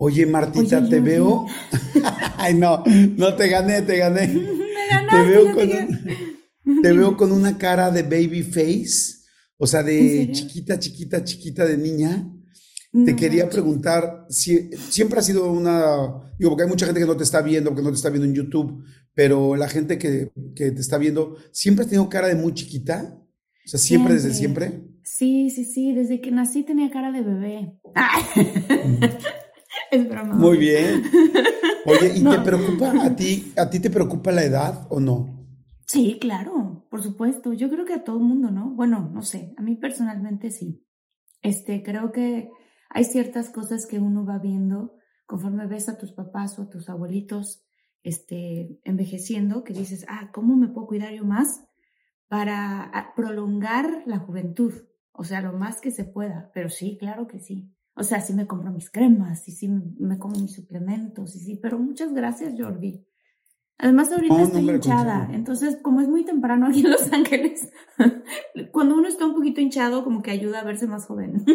Oye, Oye, Martita, te Jordi, veo. Ay, no, no te gané, te gané. me Te ganaste, veo ya te te veo Dime, con una cara de baby face, o sea, ¿en de serio? chiquita, chiquita, chiquita de niña. Te No quería manches. preguntar, si siempre ha sido digo, porque hay mucha gente que no te está viendo, que no te está viendo en YouTube, pero la gente que te está viendo, ¿siempre has tenido cara de muy chiquita? O sea, siempre, desde Siempre. siempre. Sí, sí, sí, desde que nací tenía cara de bebé. Ay, Mm. es broma, Muy obvio. bien. Oye, ¿y te No, preocupa a ti te preocupa la edad o no? sí, claro, por supuesto. Yo creo que a todo el mundo, ¿no? Bueno, no sé, a mí personalmente sí. Creo que hay ciertas cosas que uno va viendo conforme ves a tus papás o a tus abuelitos, envejeciendo, que dices, ¿cómo me puedo cuidar yo más para prolongar la juventud? O sea, lo más que se pueda. Pero sí, claro que sí. O sea, sí me compro mis cremas, y sí me como mis suplementos, y sí, pero muchas gracias, Jordi. Además, ahorita No, no, estoy hombre, al hinchada, contrario. entonces, como es muy temprano aquí en Los Ángeles, cuando uno está un poquito hinchado, como que ayuda a verse más joven.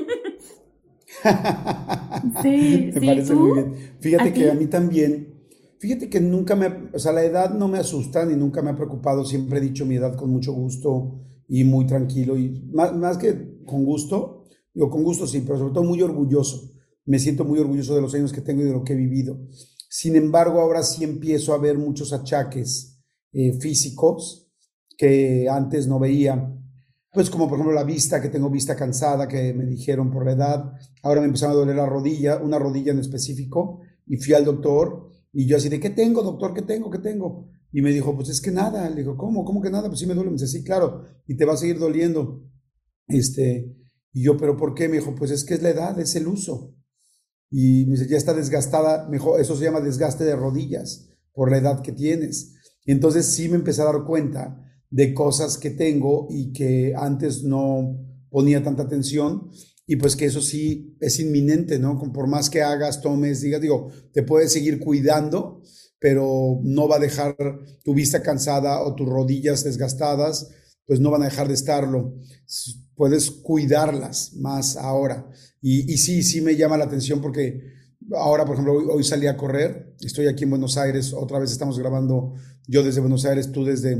Sí, Me sí, parece muy ¿tú? bien. ¿A Fíjate que a mí ti? también, fíjate que o sea, la edad no me asusta ni nunca me ha preocupado. Siempre he dicho mi edad con mucho gusto y muy tranquilo y más que con gusto, digo con gusto sí, pero sobre todo muy orgulloso. Me siento muy orgulloso de los años que tengo y de lo que he vivido. Sin embargo, ahora sí empiezo a ver muchos achaques físicos que antes no veía. Pues como por ejemplo la vista, que tengo vista cansada, que me dijeron por la edad. Ahora me empezaron a doler la rodilla, una rodilla en específico, y fui al doctor y yo así de, ¿qué tengo, doctor? ¿Qué tengo? ¿Qué tengo? Y me dijo, pues es que nada. Le digo, ¿cómo? ¿Cómo que nada? Pues sí me duele. Me dice, sí, claro, y te va a seguir doliendo. Y yo, ¿pero por qué? Me dijo, pues es que es la edad, es el uso. Y me dice, ya está desgastada, mejor, eso se llama desgaste de rodillas por la edad que tienes. Y entonces sí me empecé a dar cuenta de cosas que tengo y que antes no ponía tanta atención y pues que eso sí es inminente, ¿no? Por más que hagas, tomes, digas, digo, te puedes seguir cuidando, pero no va a dejar tu vista cansada o tus rodillas desgastadas, pues no van a dejar de estarlo. Puedes cuidarlas más ahora. Y sí, sí me llama la atención porque ahora, por ejemplo, hoy salí a correr, estoy aquí en Buenos Aires, otra vez estamos grabando yo desde Buenos Aires, tú desde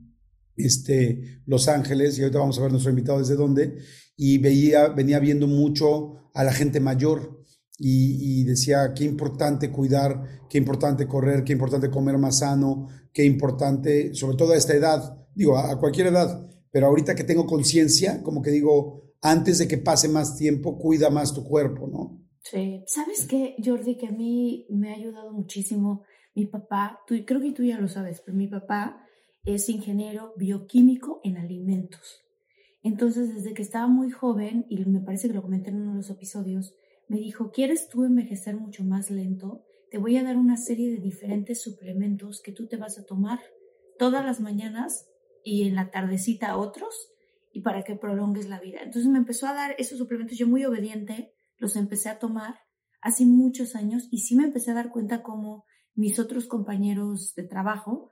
Los Ángeles, y ahorita vamos a ver nuestro invitado desde dónde, y venía viendo mucho a la gente mayor y decía qué importante cuidar, qué importante correr, qué importante comer más sano, qué importante, sobre todo a esta edad, digo, a cualquier edad, pero ahorita que tengo conciencia, como que digo, antes de que pase más tiempo, cuida más tu cuerpo, ¿no? Sí. ¿Sabes qué, Jordi? Que a mí me ha ayudado muchísimo mi papá, creo que tú ya lo sabes, pero mi papá es ingeniero bioquímico en alimentos. Entonces, desde que estaba muy joven, y me parece que lo comenté en uno de los episodios, me dijo, ¿quieres tú envejecer mucho más lento? Te voy a dar una serie de diferentes suplementos que tú te vas a tomar todas las mañanas y en la tardecita otros, y para que prolongues la vida. Entonces me empezó a dar esos suplementos, yo muy obediente, los empecé a tomar hace muchos años y sí me empecé a dar cuenta cómo mis otros compañeros de trabajo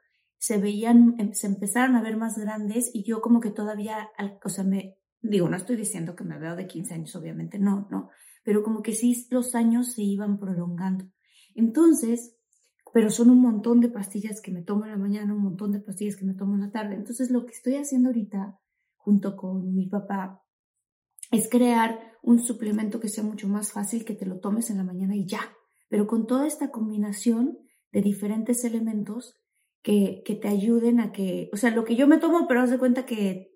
se empezaron a ver más grandes y yo como que todavía, o sea, no estoy diciendo que me veo de 15 años, obviamente, no, no, pero como que sí los años se iban prolongando. Entonces, pero son un montón de pastillas que me tomo en la mañana, un montón de pastillas que me tomo en la tarde. Entonces, lo que estoy haciendo ahorita, junto con mi papá, es crear un suplemento que sea mucho más fácil, que te lo tomes en la mañana y ya, pero con toda esta combinación de diferentes elementos que te ayuden a que, o sea, lo que yo me tomo, pero haz de cuenta que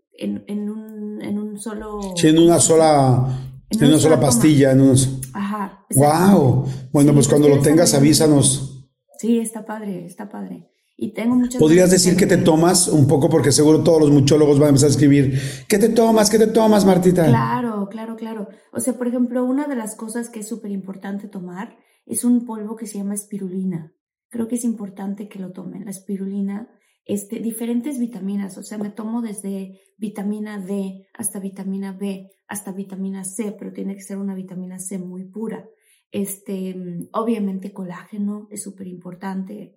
en un Sí, solo, ¿cómo se dice? En en una una sola sola toma. pastilla, en unos... Ajá, exactamente. ¡Wow! Bueno, Sí, pues lo cuando estoy lo tengas, desarrollando con él. avísanos. Sí, está padre, está padre. Y tengo muchas ¿Podrías ganas de decir que hacerlo. te tomas un poco? Porque seguro todos los muchólogos van a empezar a escribir. ¿Qué te tomas? ¿Qué te tomas, Martita? Claro, claro, claro. O sea, por ejemplo, una de las cosas que es súper importante tomar es un polvo que se llama espirulina. Creo que es importante que lo tomen. La espirulina, diferentes vitaminas. O sea, me tomo desde vitamina D hasta vitamina B, hasta vitamina C, pero tiene que ser una vitamina C muy pura. Obviamente colágeno es súper importante.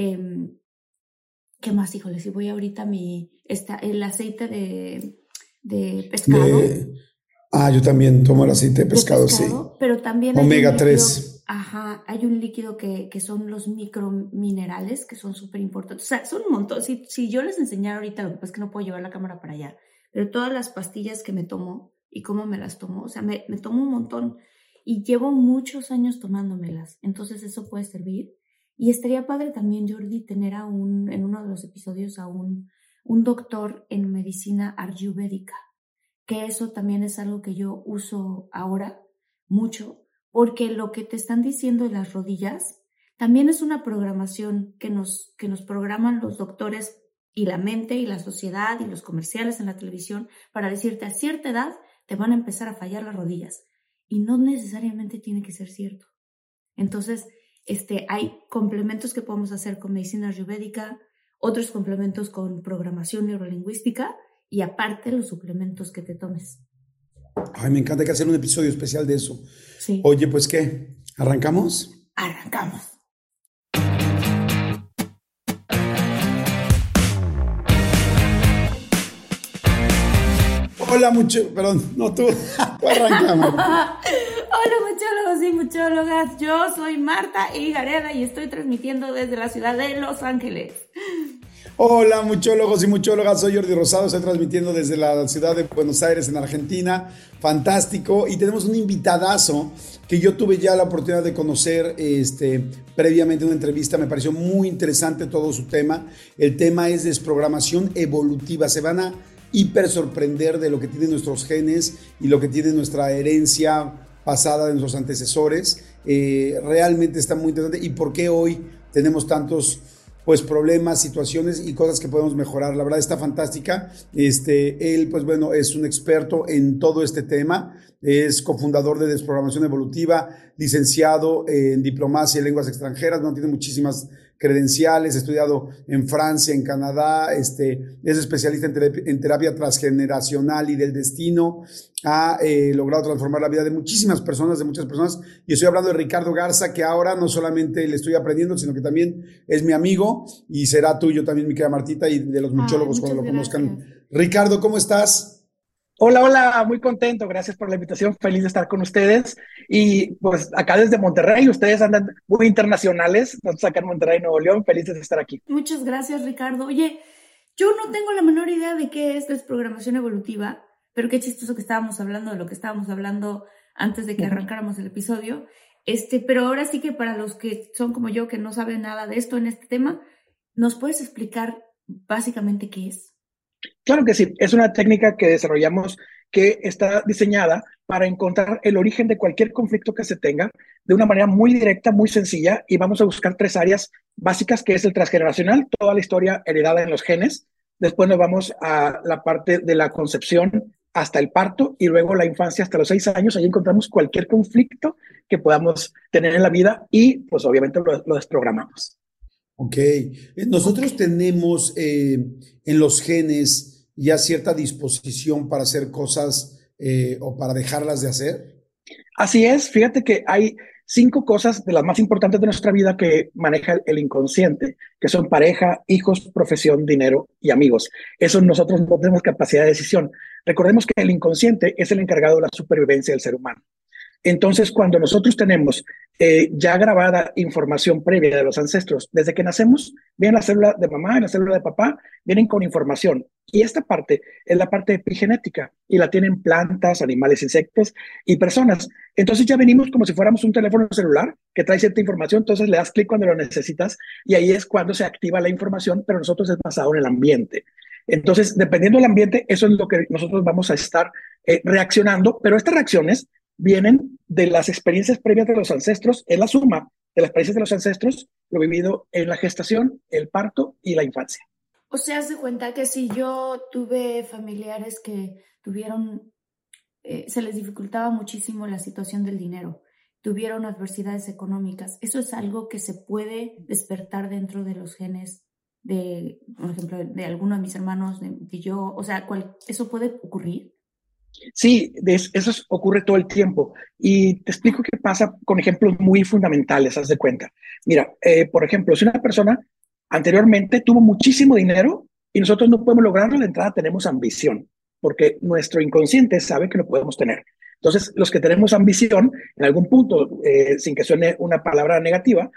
¿Qué más? Híjole, si voy ahorita el aceite de pescado De... Ah, yo también tomo el aceite de de pescado, sí. pescado, pero también hay Omega 3. Ajá, hay un líquido que son los microminerales, que son súper importantes. O sea, son un montón. Si yo les enseñara ahorita, lo que pasa es que no puedo llevar la cámara para allá, pero todas las pastillas que me tomo y cómo me las tomo, o sea, me tomo un montón y llevo muchos años tomándomelas. Entonces eso puede servir. Y estaría padre también, Jordi, tener en uno de los episodios un doctor en medicina ayurvédica, que eso también es algo que yo uso ahora mucho, porque lo que te están diciendo de las rodillas también es una programación que nos programan los doctores y la mente y la sociedad y los comerciales en la televisión para decirte a cierta edad te van a empezar a fallar las rodillas y no necesariamente tiene que ser cierto. Entonces, hay complementos que podemos hacer con medicina ayurvédica, otros complementos con programación neurolingüística y aparte los suplementos que te tomes. Ay, me encanta, que hacer un episodio especial de eso. Sí. Oye, pues ¿qué? ¿Arrancamos? Arrancamos. Hola, perdón, no tú, arrancamos. Hola muchólogos y muchólogas, yo soy Marta Higareda y estoy transmitiendo desde la ciudad de Los Ángeles. Hola muchólogos y muchólogas, soy Jordi Rosado, estoy transmitiendo desde la ciudad de Buenos Aires en Argentina, fantástico, y tenemos un invitadazo que yo tuve ya la oportunidad de conocer previamente en una entrevista. Me pareció muy interesante todo su tema. El tema es desprogramación evolutiva. Se van a hiper sorprender de lo que tienen nuestros genes y lo que tiene nuestra herencia pasada de nuestros antecesores. Realmente está muy interesante, y por qué hoy tenemos tantos problemas, situaciones y cosas que podemos mejorar. La verdad está fantástica. Él, pues bueno, es un experto en todo este tema. Es cofundador de Desprogramación Evolutiva, licenciado en Diplomacia y Lenguas Extranjeras. Tiene muchísimas credenciales, estudiado en Francia, en Canadá, es especialista en terapia transgeneracional y del destino. Ha logrado transformar la vida de muchas personas, y estoy hablando de Ricardo Garza, que ahora no solamente le estoy aprendiendo, sino que también es mi amigo y será tuyo también, mi querida Martita, y de los muchólogos cuando lo conozcan. Ricardo, ¿cómo estás? Hola, muy contento, gracias por la invitación, feliz de estar con ustedes. Y pues acá desde Monterrey, ustedes andan muy internacionales, nosotros acá en Monterrey, Nuevo León, felices de estar aquí. Muchas gracias, Ricardo. Oye, yo no tengo la menor idea de qué es desprogramación evolutiva, pero qué chistoso que estábamos hablando de lo que estábamos hablando antes de que arrancáramos el episodio. Pero ahora sí que para los que son como yo, que no saben nada de esto en este tema, ¿nos puedes explicar básicamente qué es? Claro que sí, es una técnica que desarrollamos que está diseñada para encontrar el origen de cualquier conflicto que se tenga de una manera muy directa, muy sencilla, y vamos a buscar 3 áreas básicas, que es el transgeneracional, toda la historia heredada en los genes. Después nos vamos a la parte de la concepción hasta el parto, y luego la infancia hasta los 6 años. Ahí encontramos cualquier conflicto que podamos tener en la vida y pues obviamente lo desprogramamos. Ok, nosotros tenemos en los genes ya cierta disposición para hacer cosas o para dejarlas de hacer. Así es, fíjate que hay 5 cosas de las más importantes de nuestra vida que maneja el inconsciente, que son pareja, hijos, profesión, dinero y amigos. Eso nosotros no tenemos capacidad de decisión. Recordemos que el inconsciente es el encargado de la supervivencia del ser humano. Entonces, cuando nosotros tenemos ya grabada información previa de los ancestros, desde que nacemos, viene la célula de mamá y la célula de papá, vienen con información. Y esta parte es la parte epigenética, y la tienen plantas, animales, insectos y personas. Entonces ya venimos como si fuéramos un teléfono celular que trae cierta información, entonces le das clic cuando lo necesitas, y ahí es cuando se activa la información, pero nosotros es basado en el ambiente. Entonces, dependiendo del ambiente, eso es lo que nosotros vamos a estar reaccionando, pero estas reacciones vienen de las experiencias previas de los ancestros, es la suma de las experiencias de los ancestros, lo vivido en la gestación, el parto y la infancia. O sea, haz de cuenta que si yo tuve familiares que tuvieron, se les dificultaba muchísimo la situación del dinero, tuvieron adversidades económicas, ¿eso es algo que se puede despertar dentro de los genes de, por ejemplo, de alguno de mis hermanos, de yo? O sea, ¿eso puede ocurrir? Sí, eso ocurre todo el tiempo. Y te explico qué pasa con ejemplos muy fundamentales, haz de cuenta. Mira, por ejemplo, si una persona anteriormente tuvo muchísimo dinero y nosotros no podemos lograrlo, de entrada tenemos ambición, porque nuestro inconsciente sabe que lo podemos tener. Entonces, los que tenemos ambición, en algún punto, sin que suene una palabra negativa,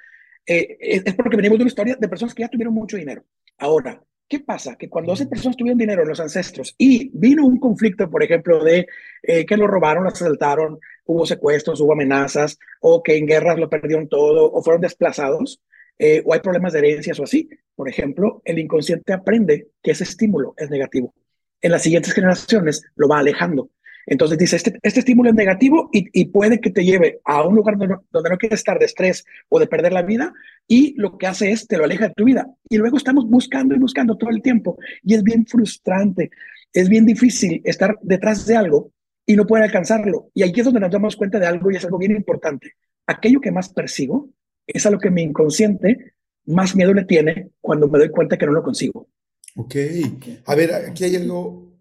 es porque venimos de una historia de personas que ya tuvieron mucho dinero. Ahora, ¿qué pasa? Que cuando esas personas tuvieron dinero, los ancestros, y vino un conflicto, por ejemplo, de que lo robaron, lo asaltaron, hubo secuestros, hubo amenazas, o que en guerras lo perdieron todo, o fueron desplazados, o hay problemas de herencias o así. Por ejemplo, el inconsciente aprende que ese estímulo es negativo. En las siguientes generaciones lo va alejando. Entonces dice, este estímulo es negativo y puede que te lleve a un lugar donde no quieres estar de estrés o de perder la vida, y lo que hace es te lo aleja de tu vida. Y luego estamos buscando y buscando todo el tiempo, y es bien frustrante, es bien difícil estar detrás de algo y no poder alcanzarlo. Y aquí es donde nos damos cuenta de algo, y es algo bien importante. Aquello que más persigo es a lo que mi inconsciente más miedo le tiene cuando me doy cuenta que no lo consigo. Ok. A ver, aquí hay algo.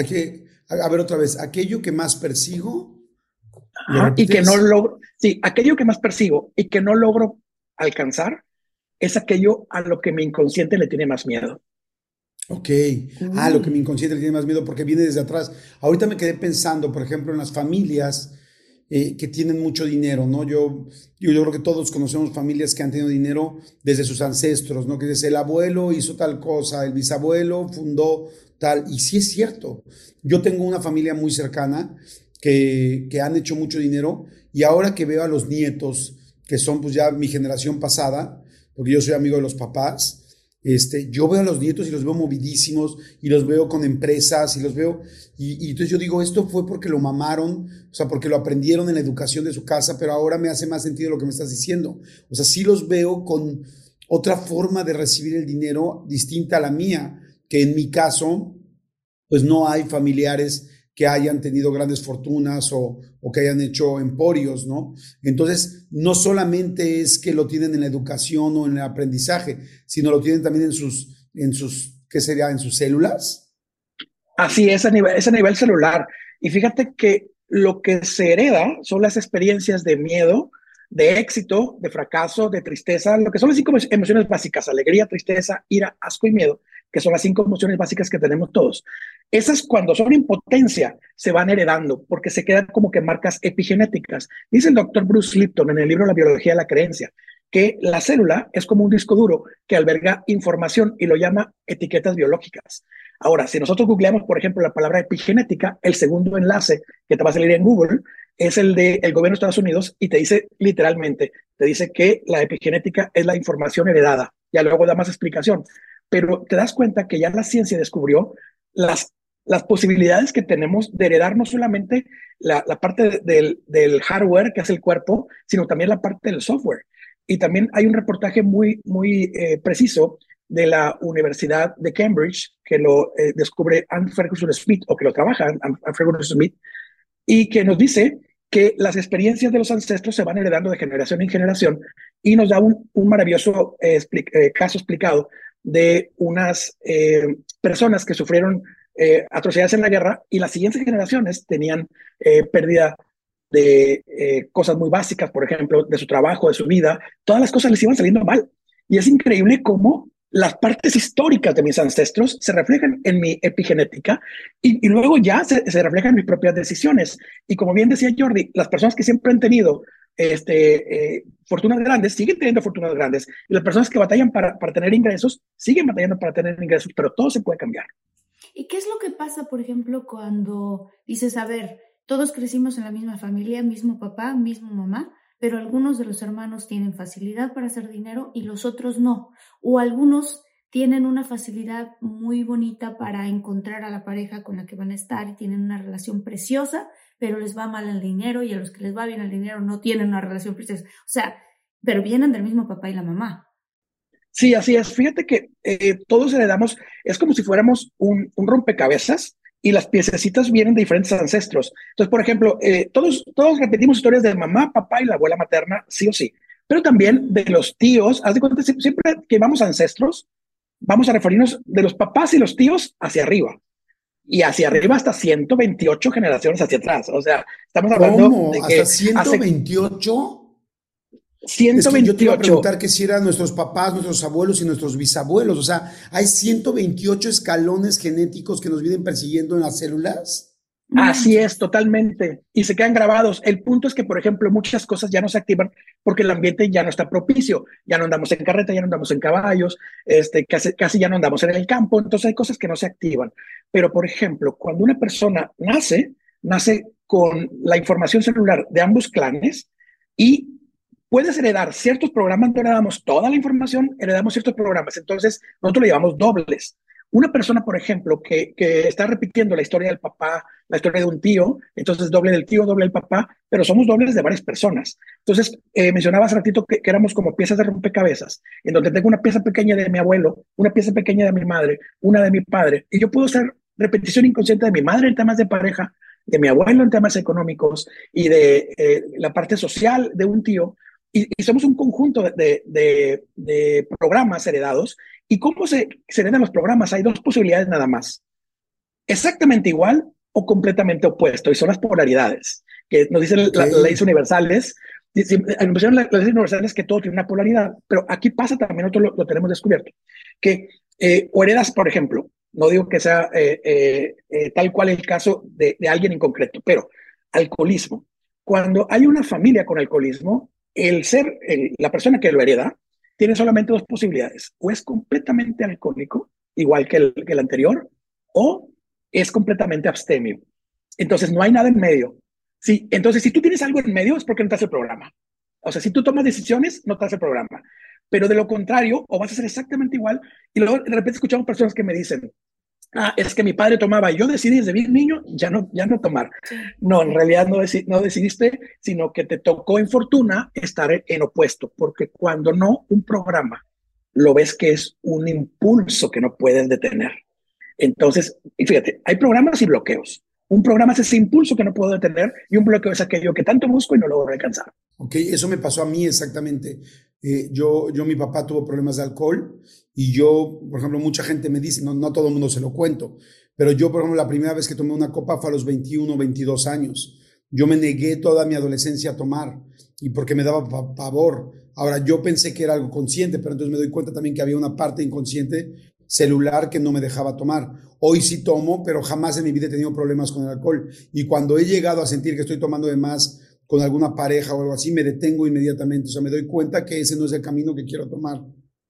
A ver, otra vez. Aquello que más persigo. ¿Lo Y que no repites? logro, sí, aquello que más persigo y que no logro alcanzar es aquello a lo que mi inconsciente le tiene más miedo. Ok. Lo que mi inconsciente le tiene más miedo porque viene desde atrás. Ahorita me quedé pensando, por ejemplo, en las familias que tienen mucho dinero, ¿no? Yo creo que todos conocemos familias que han tenido dinero desde sus ancestros, ¿no? Que desde el abuelo hizo tal cosa, el bisabuelo fundó tal. Y sí es cierto. Yo tengo una familia muy cercana que han hecho mucho dinero, y ahora que veo a los nietos, que son pues ya mi generación pasada, porque yo soy amigo de los papás, yo veo a los nietos y los veo movidísimos, y los veo con empresas, y los veo, y entonces yo digo, esto fue porque lo mamaron, o sea, porque lo aprendieron en la educación de su casa, pero ahora me hace más sentido lo que me estás diciendo. O sea, sí los veo con otra forma de recibir el dinero distinta a la mía, que en mi caso, pues no hay familiares que hayan tenido grandes fortunas o que hayan hecho emporios, ¿no? Entonces, no solamente es que lo tienen en la educación o en el aprendizaje, sino lo tienen también ¿qué sería? En sus células. Así es a nivel celular. Y fíjate que lo que se hereda son las experiencias de miedo, de éxito, de fracaso, de tristeza, lo que son las 5 emociones básicas: alegría, tristeza, ira, asco y miedo, que son las 5 emociones básicas que tenemos todos. Esas, cuando son en potencia, se van heredando porque se quedan como que marcas epigenéticas. Dice el doctor Bruce Lipton en el libro La biología de la creencia que la célula es como un disco duro que alberga información y lo llama etiquetas biológicas. Ahora, si nosotros googleamos, por ejemplo, la palabra epigenética, el segundo enlace que te va a salir en Google es el del gobierno de Estados Unidos, y te dice literalmente, te dice que la epigenética es la información heredada. Ya luego da más explicación, pero te das cuenta que ya la ciencia descubrió las posibilidades que tenemos de heredar no solamente la parte del hardware que hace el cuerpo, sino también la parte del software. Y también hay un reportaje muy preciso de la Universidad de Cambridge que lo descubre Anne Ferguson Smith, o que lo trabaja Anne Ferguson Smith, y que nos dice que las experiencias de los ancestros se van heredando de generación en generación, y nos da un maravilloso caso explicado de unas personas que sufrieron atrocidades en la guerra, y las siguientes generaciones tenían pérdida de cosas muy básicas, por ejemplo, de su trabajo, de su vida. Todas las cosas les iban saliendo mal. Y es increíble cómo las partes históricas de mis ancestros se reflejan en mi epigenética, y luego ya se reflejan en mis propias decisiones. Y como bien decía Jordi, las personas que siempre han tenido fortunas grandes siguen teniendo fortunas grandes, y las personas que batallan para tener ingresos siguen batallando para tener ingresos, pero todo se puede cambiar. ¿Y qué es lo que pasa, por ejemplo, cuando dices, a ver, todos crecimos en la misma familia, mismo papá, mismo mamá, pero algunos de los hermanos tienen facilidad para hacer dinero y los otros no? O algunos tienen una facilidad muy bonita para encontrar a la pareja con la que van a estar y tienen una relación preciosa, pero les va mal el dinero, y a los que les va bien el dinero no tienen una relación preciosa. O sea, pero vienen del mismo papá y la mamá. Sí, así es. Fíjate que todos heredamos, es como si fuéramos un rompecabezas, y las piececitas vienen de diferentes ancestros. Entonces, por ejemplo, todos repetimos historias de mamá, papá y la abuela materna, sí o sí, pero también de los tíos. Haz de cuenta, siempre que vamos a ancestros, vamos a referirnos de los papás y los tíos hacia arriba, y hacia arriba hasta 128 generaciones hacia atrás. O sea, estamos hablando ¿Cómo? de ¿Hasta que hace 128? Es que yo te iba a 128. preguntar que si eran nuestros papás, nuestros abuelos y nuestros bisabuelos. O sea, ¿hay 128 escalones genéticos que nos vienen persiguiendo en las células? No Así manches. es, totalmente. Y se quedan grabados. El punto es que, por ejemplo, muchas cosas ya no se activan porque el ambiente ya no está propicio. Ya no andamos en carreta, ya no andamos en caballos, casi ya no andamos en el campo. Entonces hay cosas que no se activan. Pero, por ejemplo, cuando una persona nace con la información celular de ambos clanes y puedes heredar ciertos programas, no heredamos toda la información, heredamos ciertos programas. Entonces, nosotros le llamamos dobles. Una persona, por ejemplo, que está repitiendo la historia del papá, la historia de un tío, entonces doble del tío, doble del papá, pero somos dobles de varias personas. Entonces, mencionaba hace ratito que éramos como piezas de rompecabezas, en donde tengo una pieza pequeña de mi abuelo, una pieza pequeña de mi madre, una de mi padre, y yo puedo hacer repetición inconsciente de mi madre en temas de pareja, de mi abuelo en temas económicos y de la parte social de un tío, y somos un conjunto de programas heredados. ¿Y cómo se heredan los programas? Hay dos posibilidades nada más: exactamente igual o completamente opuesto, y son las polaridades, que nos dicen Ok. las leyes universales. Las leyes universales que todo tiene una polaridad, pero aquí pasa también, nosotros lo tenemos descubierto, que o heredas, por ejemplo, no digo que sea tal cual el caso de alguien en concreto, pero alcoholismo. Cuando hay una familia con alcoholismo, la persona que lo hereda tiene solamente dos posibilidades: o es completamente alcohólico, igual que el anterior, o es completamente abstemio. Entonces no hay nada en medio. Sí, entonces si tú tienes algo en medio es porque no te hace el programa. O sea, si tú tomas decisiones, no te hace el programa. Pero de lo contrario, o vas a ser exactamente igual. Y luego de repente escuchamos personas que me dicen: es que mi padre tomaba y yo decidí desde bien niño ya no tomar. Sí, No, en realidad no decidiste, sino que te tocó en fortuna estar en opuesto, porque cuando no, un programa lo ves que es un impulso que no puedes detener. Entonces, y fíjate, hay programas y bloqueos. Un programa es ese impulso que no puedo detener, y un bloqueo es aquello que tanto busco y no logro alcanzar. Ok, eso me pasó a mí exactamente. Mi papá tuvo problemas de alcohol y yo, por ejemplo, mucha gente me dice, no, no a todo el mundo se lo cuento, pero yo, por ejemplo, la primera vez que tomé una copa fue a los 21, 22 años. Yo me negué toda mi adolescencia a tomar y porque me daba pavor. Ahora, yo pensé que era algo consciente, pero entonces me doy cuenta también que había una parte inconsciente celular que no me dejaba tomar. Hoy sí tomo, pero jamás en mi vida he tenido problemas con el alcohol. Y cuando he llegado a sentir que estoy tomando de más con alguna pareja o algo así, me detengo inmediatamente. O sea, me doy cuenta que ese no es el camino que quiero tomar.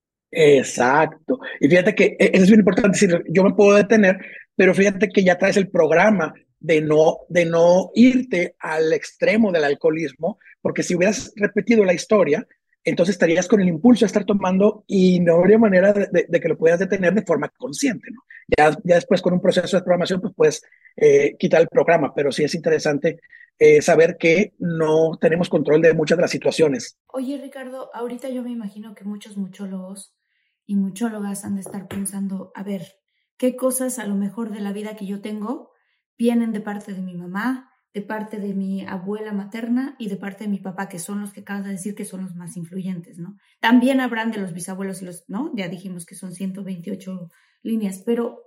Exacto. Y fíjate que eso es bien importante decir: yo me puedo detener, pero fíjate que ya traes el programa de no irte al extremo del alcoholismo, porque si hubieras repetido la historia, entonces estarías con el impulso de estar tomando y no habría manera de que lo puedas detener de forma consciente, ¿no? Ya después, con un proceso de programación, pues puedes quitar el programa, pero sí es interesante saber que no tenemos control de muchas de las situaciones. oye, Ricardo, ahorita yo me imagino que muchos muchólogos y muchólogas han de estar pensando, a ver, ¿qué cosas a lo mejor de la vida que yo tengo vienen de parte de mi mamá, de parte de mi abuela materna y de parte de mi papá, que son los que acabas de decir que son los más influyentes, ¿no? También habrán de los bisabuelos y los, ¿no? Ya dijimos que son 128 líneas, pero,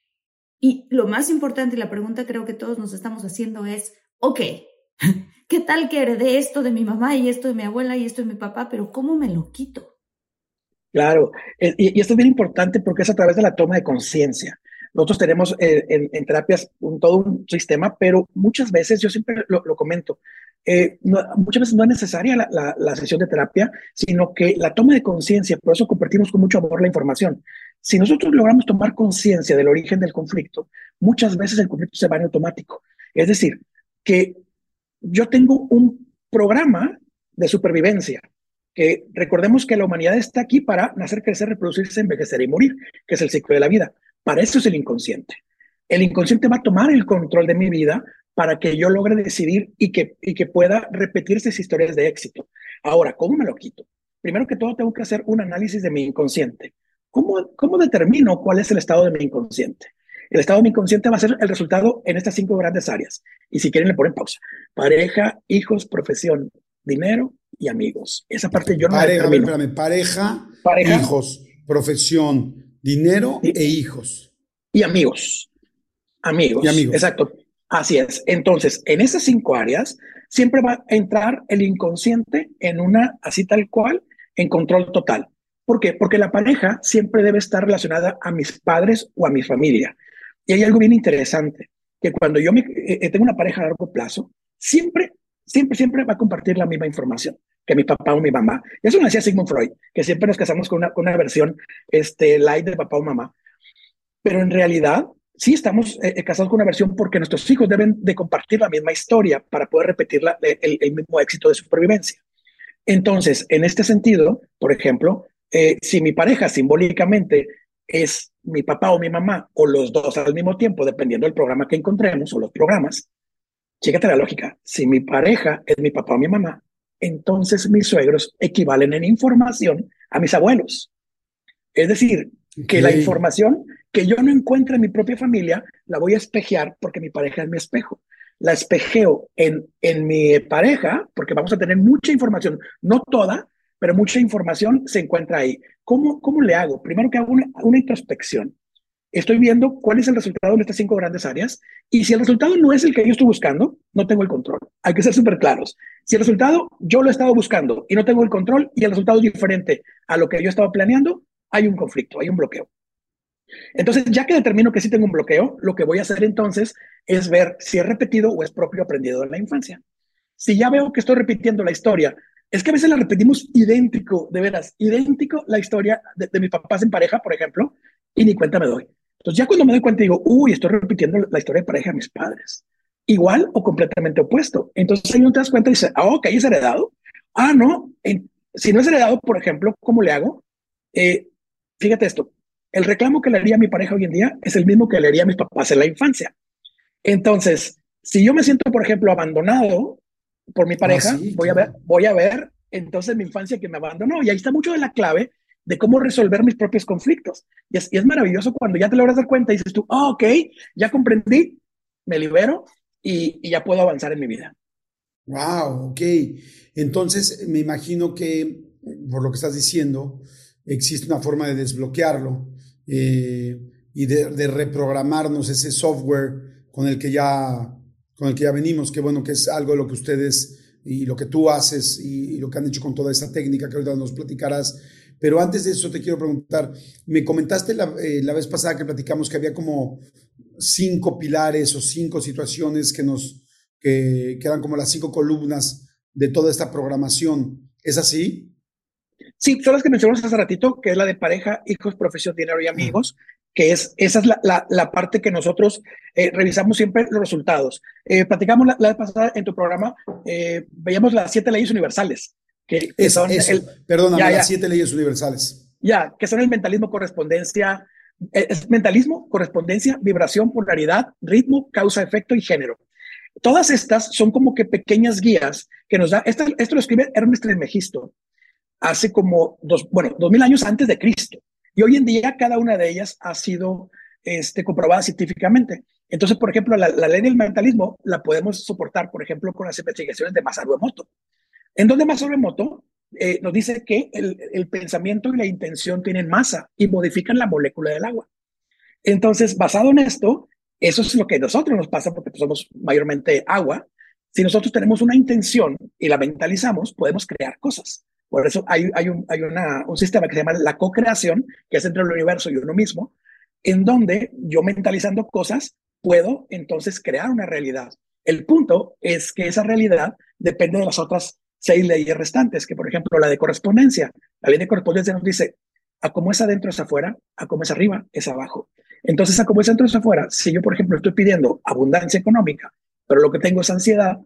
y lo más importante, y la pregunta creo que todos nos estamos haciendo es, ok, ¿qué tal que heredé esto de mi mamá y esto de mi abuela y esto de mi papá? Pero ¿cómo me lo quito? Claro, y esto es bien importante porque es a través de la toma de conciencia. Nosotros tenemos en terapias todo un sistema, pero muchas veces, yo siempre lo comento, muchas veces no es necesaria la sesión de terapia, sino que la toma de conciencia. Por eso compartimos con mucho amor la información. Si nosotros logramos tomar conciencia del origen del conflicto, muchas veces el conflicto se va en automático. Es decir, que yo tengo un programa de supervivencia, que recordemos que la humanidad está aquí para nacer, crecer, reproducirse, envejecer y morir, que es el ciclo de la vida. Para eso es el inconsciente. El inconsciente va a tomar el control de mi vida para que yo logre decidir y que pueda repetirse esas historias de éxito. Ahora, ¿cómo me lo quito? Primero que todo, tengo que hacer un análisis de mi inconsciente. ¿Cómo determino cuál es el estado de mi inconsciente? El estado de mi inconsciente va a ser el resultado en estas 5 grandes áreas. Y si quieren, le ponen pausa: pareja, hijos, profesión, dinero y amigos. Esa parte yo no la Pareja, a ver, determino. espérame, pareja, Pareja hijos, profesión, dinero y, e hijos. y amigos. Y Amigos, amigos. exacto. Así es. Entonces, en esas 5 áreas, siempre va a entrar el inconsciente en una, así tal cual, en control total. ¿Por qué? Porque la pareja siempre debe estar relacionada a mis padres o a mi familia. Y hay algo bien interesante. que cuando yo tengo una pareja a largo plazo, siempre va a compartir la misma información que mi papá o mi mamá. Eso lo decía Sigmund Freud, que siempre nos casamos con una versión light de papá o mamá. Pero en realidad, sí estamos casados con una versión porque nuestros hijos deben de compartir la misma historia para poder repetir el mismo éxito de supervivencia. Entonces, en este sentido, por ejemplo, si mi pareja simbólicamente es mi papá o mi mamá, o los dos al mismo tiempo, dependiendo del programa que encontremos o los programas, chécate la lógica. Si mi pareja es mi papá o mi mamá, entonces mis suegros equivalen en información a mis abuelos. Es decir, que la información que yo no encuentro en mi propia familia, la voy a espejear porque mi pareja es mi espejo. La espejeo en mi pareja porque vamos a tener mucha información, no toda, pero mucha información se encuentra ahí. ¿Cómo le hago? Primero que hago una introspección. Estoy viendo cuál es el resultado de estas 5 grandes áreas y si el resultado no es el que yo estoy buscando, no tengo el control. Hay que ser súper claros. Si el resultado yo lo he estado buscando y no tengo el control y el resultado es diferente a lo que yo estaba planeando, hay un conflicto, hay un bloqueo. Entonces, ya que determino que sí tengo un bloqueo, lo que voy a hacer entonces es ver si es repetido o es propio aprendido en la infancia. Si ya veo que estoy repitiendo la historia, es que a veces la repetimos idéntico, de veras, idéntico la historia de mis papás en pareja, por ejemplo, y ni cuenta me doy. Entonces, ya cuando me doy cuenta digo, uy, estoy repitiendo la historia de pareja de mis padres. Igual o completamente opuesto. Entonces, ahí no te das cuenta y dices, ok, es heredado. No, si no es heredado, por ejemplo, ¿cómo le hago? Fíjate esto, el reclamo que le haría a mi pareja hoy en día es el mismo que le haría a mis papás en la infancia. Entonces, si yo me siento, por ejemplo, abandonado por mi pareja, sí, voy a ver entonces mi infancia que me abandonó. Y ahí está mucho de la clave de cómo resolver mis propios conflictos. Y es maravilloso cuando ya te logras dar cuenta y dices tú, ok, ya comprendí, me libero y ya puedo avanzar en mi vida. Wow, ok. Entonces, me imagino que, por lo que estás diciendo, existe una forma de desbloquearlo y de reprogramarnos ese software con el que ya venimos, que bueno, que es algo de lo que ustedes y lo que tú haces y lo que han hecho con toda esta técnica que ahorita nos platicarás. Pero antes de eso te quiero preguntar, me comentaste la vez pasada que platicamos que había como 5 pilares o 5 situaciones que eran como las 5 columnas de toda esta programación. ¿Es así? Sí, son las que mencionamos hace ratito, que es la de pareja, hijos, profesión, dinero y amigos, que esa es la parte que nosotros revisamos siempre los resultados. Platicamos la vez pasada en tu programa, veíamos las 7 leyes universales, que son perdóname, las 7 leyes universales. Que son el mentalismo, correspondencia, mentalismo, correspondencia, vibración, polaridad, ritmo, causa, efecto y género. Todas estas son como que pequeñas guías que nos da, esto lo escribe Hermes Trismegisto, hace como 2000 años antes de Cristo. Y hoy en día cada una de ellas ha sido comprobada científicamente. Entonces, por ejemplo, la ley del mentalismo la podemos soportar, por ejemplo, con las investigaciones de Masaru Emoto. En donde Masaru Emoto nos dice que el pensamiento y la intención tienen masa y modifican la molécula del agua. Entonces, basado en esto, eso es lo que a nosotros nos pasa porque somos mayormente agua. Si nosotros tenemos una intención y la mentalizamos, podemos crear cosas. Por eso hay un sistema que se llama la co-creación, que es entre el universo y uno mismo, en donde yo mentalizando cosas puedo entonces crear una realidad. El punto es que esa realidad depende de las otras 6 leyes restantes, que por ejemplo la de correspondencia. La ley de correspondencia nos dice, a como es adentro es afuera, a como es arriba es abajo. Entonces, a como es adentro es afuera, si yo por ejemplo estoy pidiendo abundancia económica, pero lo que tengo es ansiedad,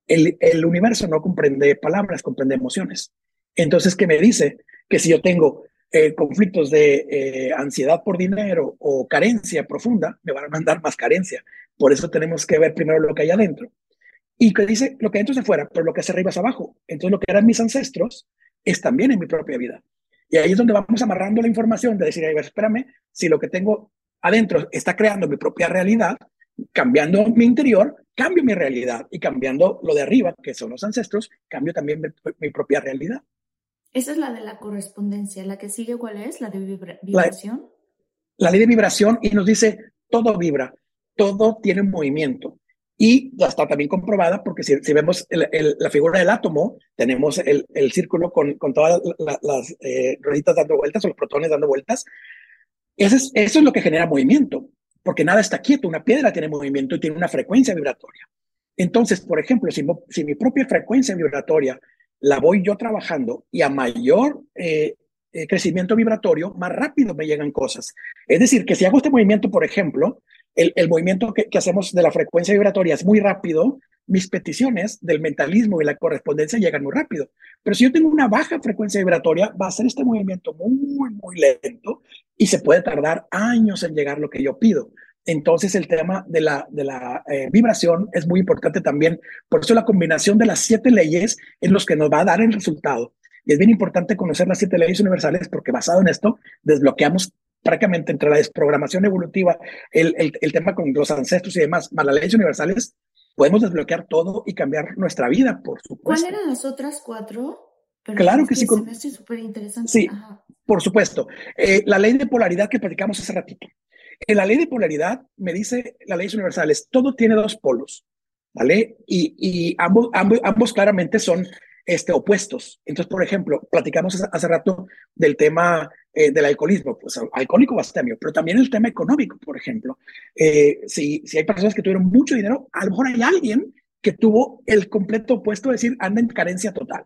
el universo no comprende palabras, comprende emociones. Entonces, ¿qué me dice? Que si yo tengo conflictos de ansiedad por dinero o carencia profunda, me van a mandar más carencia. Por eso tenemos que ver primero lo que hay adentro. Y que dice, lo que adentro es afuera, pero lo que hace arriba es abajo. Entonces, lo que eran mis ancestros es también en mi propia vida. Y ahí es donde vamos amarrando la información de decir, espérame, si lo que tengo adentro está creando mi propia realidad, cambiando mi interior, cambio mi realidad. Y cambiando lo de arriba, que son los ancestros, cambio también mi propia realidad. Esa es la de la correspondencia. ¿La que sigue cuál es? ¿La de vibración? La ley de vibración, y nos dice, todo vibra, todo tiene un movimiento. Y ya está también comprobada porque si vemos la figura del átomo, tenemos el círculo con todas las rueditas dando vueltas o los protones dando vueltas. Eso es lo que genera movimiento. porque nada está quieto, una piedra tiene movimiento y tiene una frecuencia vibratoria. Entonces, por ejemplo, si mi propia frecuencia vibratoria la voy yo trabajando y a mayor crecimiento vibratorio, más rápido me llegan cosas. Es decir, que si hago este movimiento, por ejemplo, el movimiento que hacemos de la frecuencia vibratoria es muy rápido, mis peticiones del mentalismo y la correspondencia llegan muy rápido. Pero si yo tengo una baja frecuencia vibratoria, va a ser este movimiento muy, muy lento y se puede tardar años en llegar lo que yo pido. Entonces el tema de la vibración es muy importante también. Por eso la combinación de las 7 leyes es lo que nos va a dar el resultado. Y es bien importante conocer las 7 leyes universales porque basado en esto desbloqueamos prácticamente entre la desprogramación evolutiva, el tema con los ancestros y demás, más las leyes universales, podemos desbloquear todo y cambiar nuestra vida, por supuesto. ¿Cuáles eran las otras 4? Pero claro que sí. Se me hace súper interesante. Sí, ajá. Por supuesto. La ley de polaridad que platicamos hace ratito. En la ley de polaridad me dice las leyes universales, todo tiene 2 polos, ¿vale? Y ambos claramente son opuestos. Entonces, por ejemplo, platicamos hace rato del tema del alcoholismo, pues alcohólico o abstemio, pero también el tema económico, por ejemplo. Si hay personas que tuvieron mucho dinero, a lo mejor hay alguien que tuvo el completo opuesto, es decir, anda en carencia total.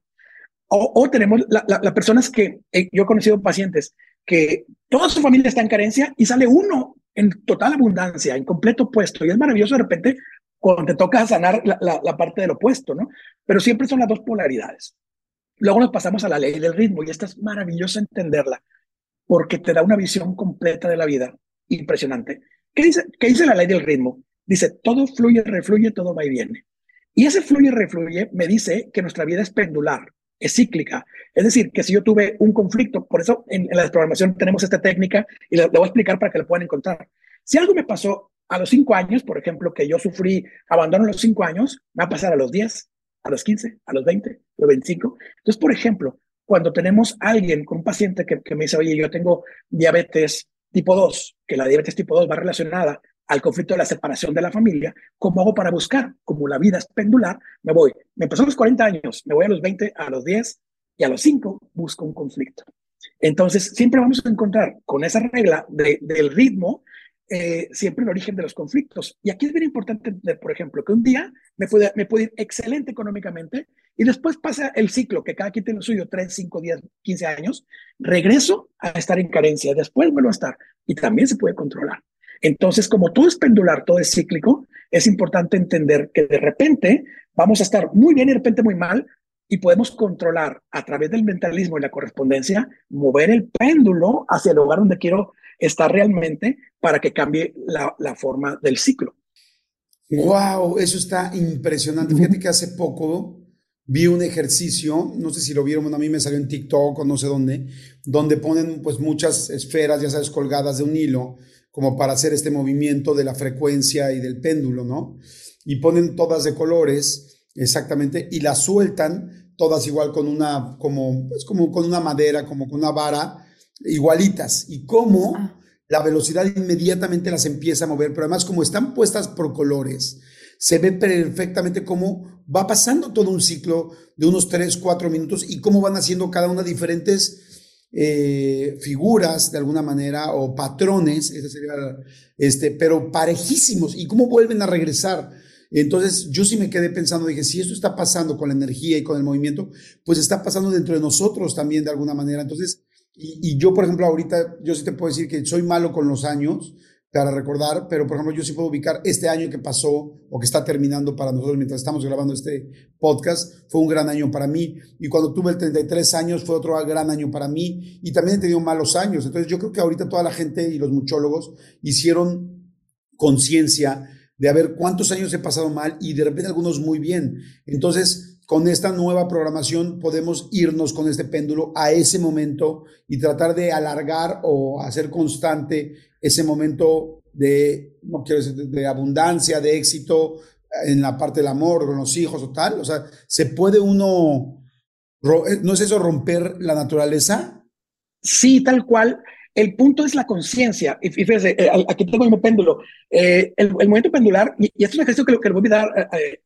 O tenemos las personas que yo he conocido pacientes que toda su familia está en carencia y sale uno en total abundancia, en completo opuesto. Y es maravilloso de repente cuando te toca sanar la parte del opuesto, ¿no? Pero siempre son las 2 polaridades. Luego nos pasamos a la ley del ritmo y esta es maravillosa entenderla porque te da una visión completa de la vida impresionante. ¿Qué dice la ley del ritmo? Dice, todo fluye, refluye, todo va y viene. Y ese fluye y refluye me dice que nuestra vida es pendular, es cíclica. Es decir, que si yo tuve un conflicto, por eso en la desprogramación tenemos esta técnica y la voy a explicar para que la puedan encontrar. Si algo me pasó a los 5 años, por ejemplo, que yo sufrí abandono a los 5 años, me va a pasar a los 10, a los 15, a los 20, a los 25. Entonces, por ejemplo, cuando tenemos a alguien con un paciente que me dice, oye, yo tengo diabetes tipo 2, que la diabetes tipo 2 va relacionada al conflicto de la separación de la familia, ¿cómo hago para buscar? Como la vida es pendular, me empezó a los 40 años, me voy a los 20, a los 10 y a los 5 busco un conflicto. Entonces, siempre vamos a encontrar con esa regla del ritmo, siempre el origen de los conflictos. Y aquí es bien importante entender, por ejemplo, que un día me puede ir excelente económicamente y después pasa el ciclo, que cada quien tiene lo suyo, 3, 5, 10, 15 años, regreso a estar en carencia, después vuelvo a estar y también se puede controlar. Entonces, como todo es pendular, todo es cíclico, es importante entender que de repente vamos a estar muy bien y de repente muy mal y podemos controlar a través del mentalismo y la correspondencia, mover el péndulo hacia el lugar donde quiero estar realmente para que cambie la forma del ciclo. ¡Wow! Eso está impresionante. Fíjate que hace poco vi un ejercicio, no sé si lo vieron, bueno, a mí me salió en TikTok o no sé dónde, donde ponen pues muchas esferas, ya sabes, colgadas de un hilo, como para hacer este movimiento de la frecuencia y del péndulo, ¿no? Y ponen todas de colores, exactamente, y las sueltan todas igual con una, como con una madera, como con una vara, igualitas. Y cómo la velocidad inmediatamente las empieza a mover, pero además como están puestas por colores, se ve perfectamente cómo va pasando todo un ciclo de unos 3, 4 minutos y cómo van haciendo cada una diferentes figuras de alguna manera o patrones, ese sería, pero parejísimos, y cómo vuelven a regresar. Entonces yo sí me quedé pensando, dije, si esto está pasando con la energía y con el movimiento, pues está pasando dentro de nosotros también de alguna manera. Entonces, y yo, por ejemplo, ahorita yo sí te puedo decir que soy malo con los años para recordar, pero por ejemplo yo sí puedo ubicar este año que pasó o que está terminando para nosotros mientras estamos grabando este podcast, fue un gran año para mí, y cuando tuve el 33 años fue otro gran año para mí, y también he tenido malos años. Entonces yo creo que ahorita toda la gente y los muchólogos hicieron conciencia de a ver cuántos años he pasado mal y de repente algunos muy bien. Entonces, con esta nueva programación podemos irnos con este péndulo a ese momento y tratar de alargar o hacer constante ese momento de, no quiero decir, de abundancia, de éxito en la parte del amor, con los hijos o tal. O sea, se puede uno, ¿no es eso romper la naturaleza? Sí, tal cual. El punto es la conciencia. Y fíjese, aquí tengo el mismo péndulo. El movimiento pendular, y esto es un ejercicio que le voy a dar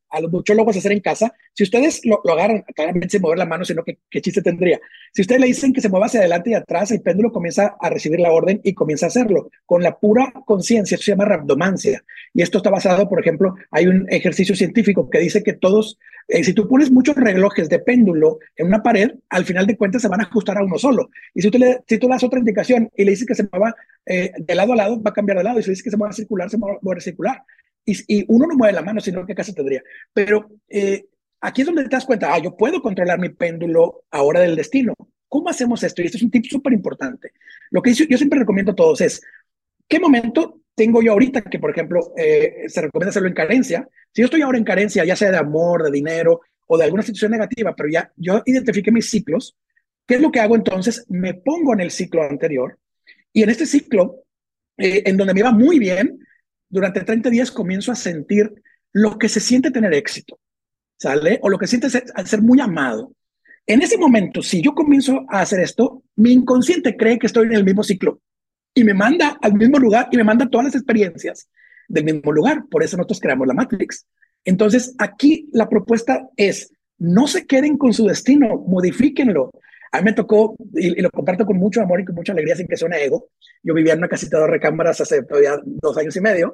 a los nutriólogos a hacer en casa, si ustedes lo agarran, claramente sin mover la mano, sino que qué chiste tendría. Si ustedes le dicen que se mueva hacia adelante y atrás, el péndulo comienza a recibir la orden y comienza a hacerlo con la pura conciencia. Eso se llama rhabdomancia. Y esto está basado, por ejemplo, hay un ejercicio científico que dice que todos, si tú pones muchos relojes de péndulo en una pared, al final de cuentas se van a ajustar a uno solo. Y si tú le das otra indicación y le dices que se mueva de lado a lado, va a cambiar de lado. Y si le dices que se mueva circular, se mueve circular. Y uno no mueve la mano, sino que casi tendría. Pero aquí es donde te das cuenta, yo puedo controlar mi péndulo ahora del destino. ¿Cómo hacemos esto? Y este es un tip súper importante. Lo que yo siempre recomiendo a todos es, ¿qué momento tengo yo ahorita? Que, por ejemplo, se recomienda hacerlo en carencia. Si yo estoy ahora en carencia, ya sea de amor, de dinero o de alguna situación negativa, pero ya yo identifiqué mis ciclos, ¿qué es lo que hago entonces? Me pongo en el ciclo anterior y en este ciclo, en donde me iba muy bien, durante 30 días comienzo a sentir lo que se siente tener éxito, ¿sale? O lo que siente ser muy amado. En ese momento, si yo comienzo a hacer esto, mi inconsciente cree que estoy en el mismo ciclo y me manda al mismo lugar y me manda todas las experiencias del mismo lugar. Por eso nosotros creamos la Matrix. Entonces, aquí la propuesta es, no se queden con su destino, modifíquenlo. A mí me tocó, y lo comparto con mucho amor y con mucha alegría sin que suene ego. Yo vivía en una casita de 2 recámaras hace todavía 2 años y medio,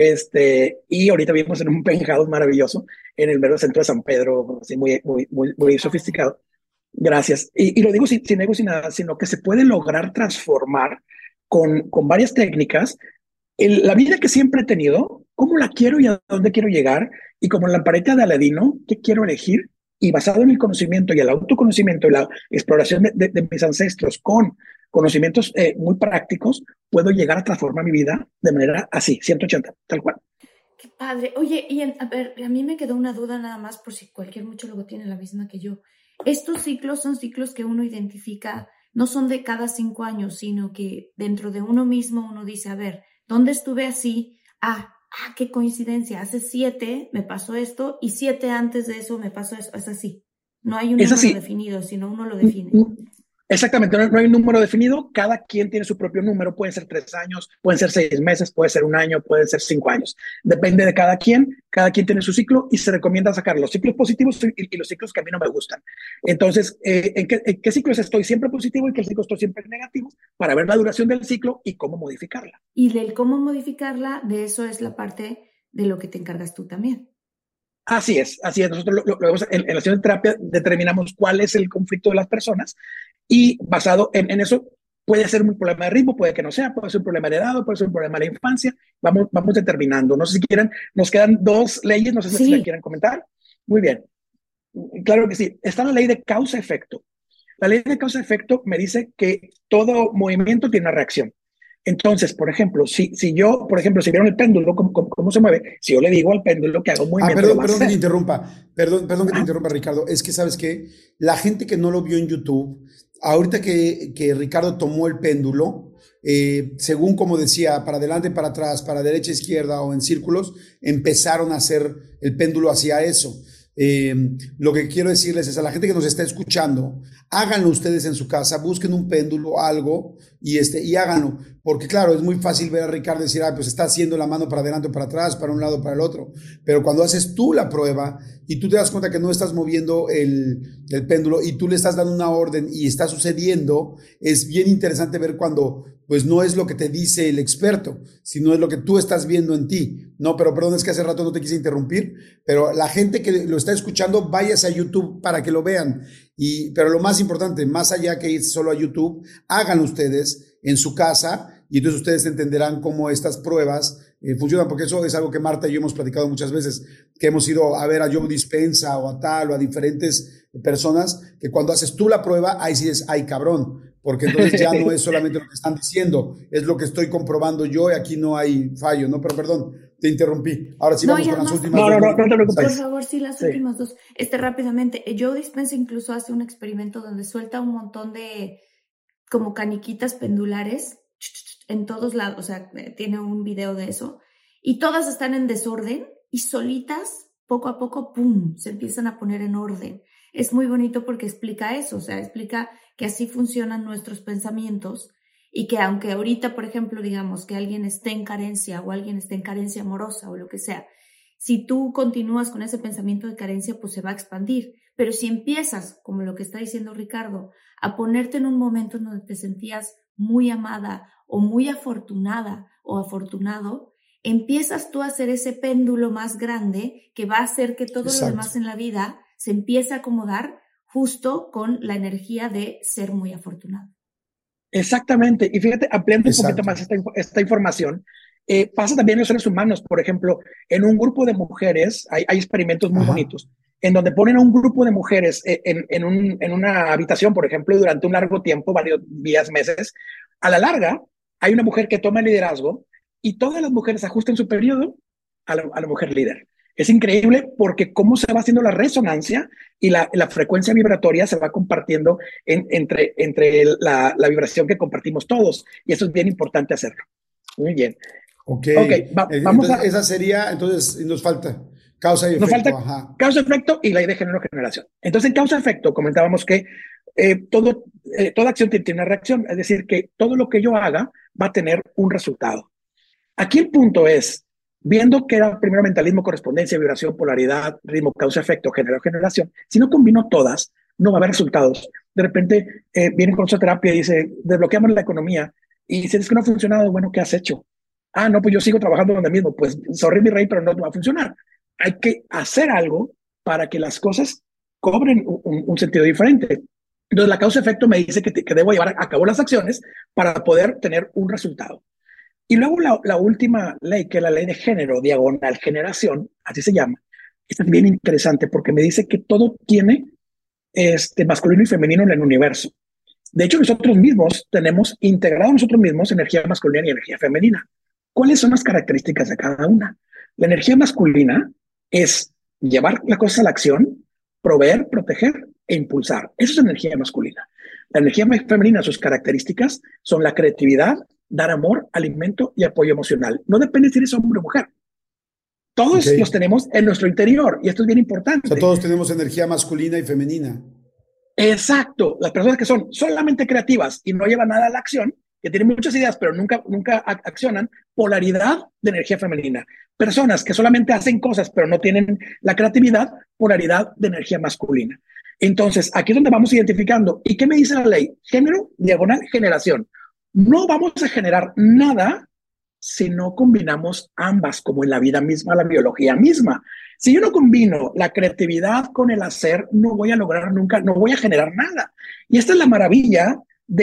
y ahorita vivimos en un penthouse maravilloso en el mero centro de San Pedro, así muy sofisticado. Gracias. Y lo digo sin ego, sin nada, sino que se puede lograr transformar con varias técnicas la vida que siempre he tenido, cómo la quiero y a dónde quiero llegar, y como la lamparita de Aladino, qué quiero elegir, y basado en el conocimiento y el autoconocimiento y la exploración de mis ancestros con conocimientos muy prácticos, puedo llegar a transformar mi vida de manera así, 180, tal cual. Qué padre. Oye, a ver, a mí me quedó una duda nada más por si cualquier muchólogo tiene la misma que yo. Estos ciclos son ciclos que uno identifica, no son de cada 5 años, sino que dentro de uno mismo uno dice, a ver, ¿dónde estuve así? Qué coincidencia, hace 7 me pasó esto y 7 antes de eso me pasó eso. Es así. No hay un número definido, sino uno lo define. Exactamente, no hay un número definido, cada quien tiene su propio número, pueden ser 3 años, pueden ser 6 meses, puede ser 1 año, pueden ser 5 años. Depende de cada quien tiene su ciclo y se recomienda sacar los ciclos positivos y los ciclos que a mí no me gustan. Entonces, ¿en qué ciclos estoy siempre positivo y qué ciclos estoy siempre negativo? Para ver la duración del ciclo y cómo modificarla. Y del cómo modificarla, de eso es la parte de lo que te encargas tú también. Así es. Nosotros lo vemos en la sesión de terapia, determinamos cuál es el conflicto de las personas y basado en eso puede ser un problema de ritmo, puede que no sea, puede ser un problema heredado, puede ser un problema de la infancia. Vamos determinando. No sé si quieren, nos quedan 2 leyes, no sé si la quieren comentar. Muy bien. Claro que sí. Está la ley de causa-efecto. La ley de causa-efecto me dice que todo movimiento tiene una reacción. Entonces, por ejemplo, si vieron el péndulo, cómo se mueve, si yo le digo al péndulo que haga un movimiento... Perdón que te interrumpa, Ricardo. Es que, ¿sabes qué? La gente que no lo vio en YouTube, ahorita que Ricardo tomó el péndulo, según como decía, para adelante, para atrás, para derecha, izquierda o en círculos, empezaron a hacer el péndulo hacia eso. Lo que quiero decirles es a la gente que nos está escuchando, háganlo ustedes en su casa, busquen un péndulo, algo, y háganlo, porque claro, es muy fácil ver a Ricardo decir, pues está haciendo la mano para adelante o para atrás, para un lado o para el otro, pero cuando haces tú la prueba y tú te das cuenta que no estás moviendo el péndulo y tú le estás dando una orden y está sucediendo, es bien interesante ver cuando pues no es lo que te dice el experto, sino es lo que tú estás viendo en ti. No, pero perdón, es que hace rato no te quise interrumpir, pero la gente que lo está escuchando, váyase a YouTube para que lo vean. Pero lo más importante, más allá que ir solo a YouTube, háganlo ustedes en su casa y entonces ustedes entenderán cómo estas pruebas funcionan, porque eso es algo que Marta y yo hemos platicado muchas veces, que hemos ido a ver a Joe Dispenza o a tal o a diferentes personas, que cuando haces tú la prueba, ahí sí es, ay cabrón, porque entonces ya no es solamente lo que están diciendo, es lo que estoy comprobando yo y aquí no hay fallo, ¿no? Pero perdón, te interrumpí. Ahora sí vamos con las últimas dos. No te preocupes. Por favor, sí, las últimas 2. Rápidamente, Joe Dispenza incluso hace un experimento donde suelta un montón de como caniquitas pendulares en todos lados, o sea, tiene un video de eso, y todas están en desorden y solitas, poco a poco, ¡pum!, se empiezan a poner en orden. Es muy bonito porque explica eso, o sea, explica que así funcionan nuestros pensamientos y que aunque ahorita, por ejemplo, digamos que alguien esté en carencia o alguien esté en carencia amorosa o lo que sea, Si tú continúas con ese pensamiento de carencia, pues se va a expandir. Pero si empiezas, como lo que está diciendo Ricardo, a ponerte en un momento en donde te sentías muy amada o muy afortunada o afortunado, empiezas tú a hacer ese péndulo más grande que va a hacer que todo lo demás en la vida se empiece a acomodar justo con la energía de ser muy afortunado. Exactamente. Y fíjate, ampliando un poquito más esta información, pasa también en los seres humanos. Por ejemplo, en un grupo de mujeres, hay experimentos muy bonitos, en donde ponen a un grupo de mujeres en una habitación, por ejemplo, y durante un largo tiempo, varios días, meses. A la larga, hay una mujer que toma el liderazgo y todas las mujeres ajustan su periodo a la mujer líder. Es increíble porque cómo se va haciendo la resonancia y la frecuencia vibratoria se va compartiendo entre la vibración que compartimos todos. Y eso es bien importante hacerlo. Muy bien. Ok, vamos entonces, esa sería, entonces nos falta causa y efecto. Nos falta causa, efecto y ley de género-generación. Entonces, en causa-efecto comentábamos que toda acción tiene una reacción, es decir, que todo lo que yo haga va a tener un resultado. Aquí el punto es, viendo que era primero mentalismo, correspondencia, vibración, polaridad, ritmo, causa, efecto, género, generación, si no combino todas, no va a haber resultados. De repente vienen con su terapia y dice, desbloqueamos la economía y si es que no ha funcionado, bueno, ¿qué has hecho? Ah, no, pues yo sigo trabajando donde mismo. Pues, sorry mi rey, pero no va a funcionar. Hay que hacer algo para que las cosas cobren un sentido diferente. Entonces, la causa-efecto me dice que debo llevar a cabo las acciones para poder tener un resultado. Y luego la última ley, que es la ley de género, diagonal generación, así se llama. Esta es bien interesante porque me dice que todo tiene masculino y femenino en el universo. De hecho, nosotros mismos tenemos integrado nosotros mismos energía masculina y energía femenina. ¿Cuáles son las características de cada una? La energía masculina es llevar las cosas a la acción, proveer, proteger e impulsar. Eso es energía masculina. La energía femenina, sus características son la creatividad, dar amor, alimento y apoyo emocional. No depende si eres hombre o mujer. Todos los tenemos en nuestro interior y esto es bien importante. O sea, todos tenemos energía masculina y femenina. Exacto. Las personas que son solamente creativas y no llevan nada a la acción, que tienen muchas ideas pero nunca accionan, polaridad de energía femenina. Personas que solamente hacen cosas pero no tienen la creatividad, polaridad de energía masculina. Entonces, aquí es donde vamos identificando. ¿Y qué me dice la ley? Género, diagonal, generación. No vamos a generar nada si no combinamos ambas, como en la vida misma, la biología misma. Si yo no combino la creatividad con el hacer, no voy a lograr nunca, no voy a generar nada. Y esta es la maravilla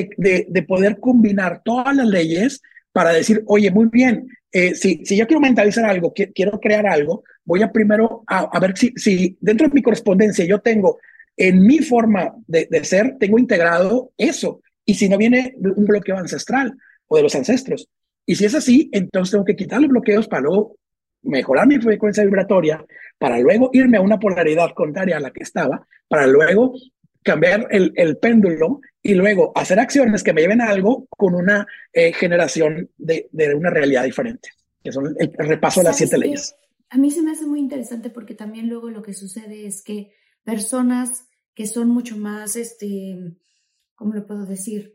de poder combinar todas las leyes para decir, oye, muy bien, si yo quiero mentalizar algo, quiero crear algo, voy a primero a ver si dentro de mi correspondencia yo tengo, en mi forma de ser, tengo integrado eso. Y si no viene un bloqueo ancestral o de los ancestros. Y si es así, entonces tengo que quitar los bloqueos para luego mejorar mi frecuencia vibratoria, para luego irme a una polaridad contraria a la que estaba, para luego cambiar el péndulo y luego hacer acciones que me lleven a algo con una generación de una realidad diferente, que son el repaso de las 7 leyes. A mí se me hace muy interesante porque también luego lo que sucede es que personas que son mucho más, ¿cómo lo puedo decir?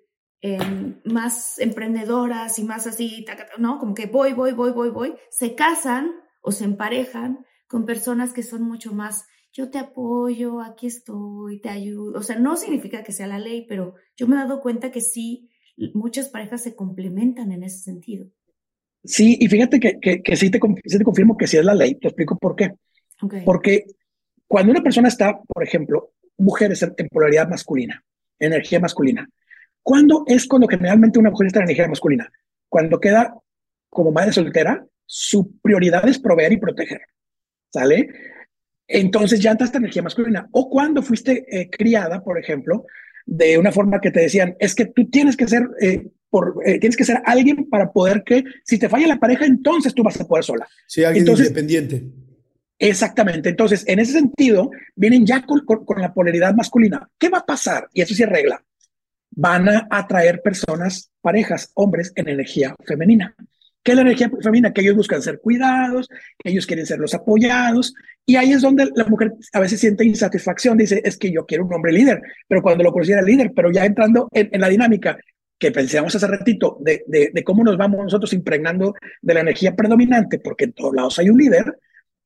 Más emprendedoras y más así, ¿no? Como que voy, se casan o se emparejan con personas que son mucho más, yo te apoyo, aquí estoy, te ayudo. O sea, no significa que sea la ley, pero yo me he dado cuenta que sí, muchas parejas se complementan en ese sentido. Sí, y fíjate que sí te confirmo que sí es la ley. Te explico por qué. Okay. Porque cuando una persona está, por ejemplo, mujeres en polaridad masculina, energía masculina, ¿cuándo es cuando generalmente una mujer está en energía masculina? Cuando queda como madre soltera, su prioridad es proveer y proteger, ¿sale? Entonces ya entra esta energía masculina. O cuando fuiste criada, por ejemplo, de una forma que te decían, es que tú tienes que ser, tienes que ser alguien para poder que, si te falla la pareja, entonces tú vas a poder sola. Sí, alguien independiente. Exactamente. Entonces, en ese sentido, vienen ya con la polaridad masculina. ¿Qué va a pasar? Y eso sí es regla. Van a atraer personas, parejas, hombres en energía femenina. ¿Qué es la energía femenina? Que ellos buscan ser cuidados, que ellos quieren ser los apoyados. Y ahí es donde la mujer a veces siente insatisfacción. Dice, es que yo quiero un hombre líder. Pero cuando lo considera líder, pero ya entrando en la dinámica que pensamos hace ratito de cómo nos vamos nosotros impregnando de la energía predominante, porque en todos lados hay un líder,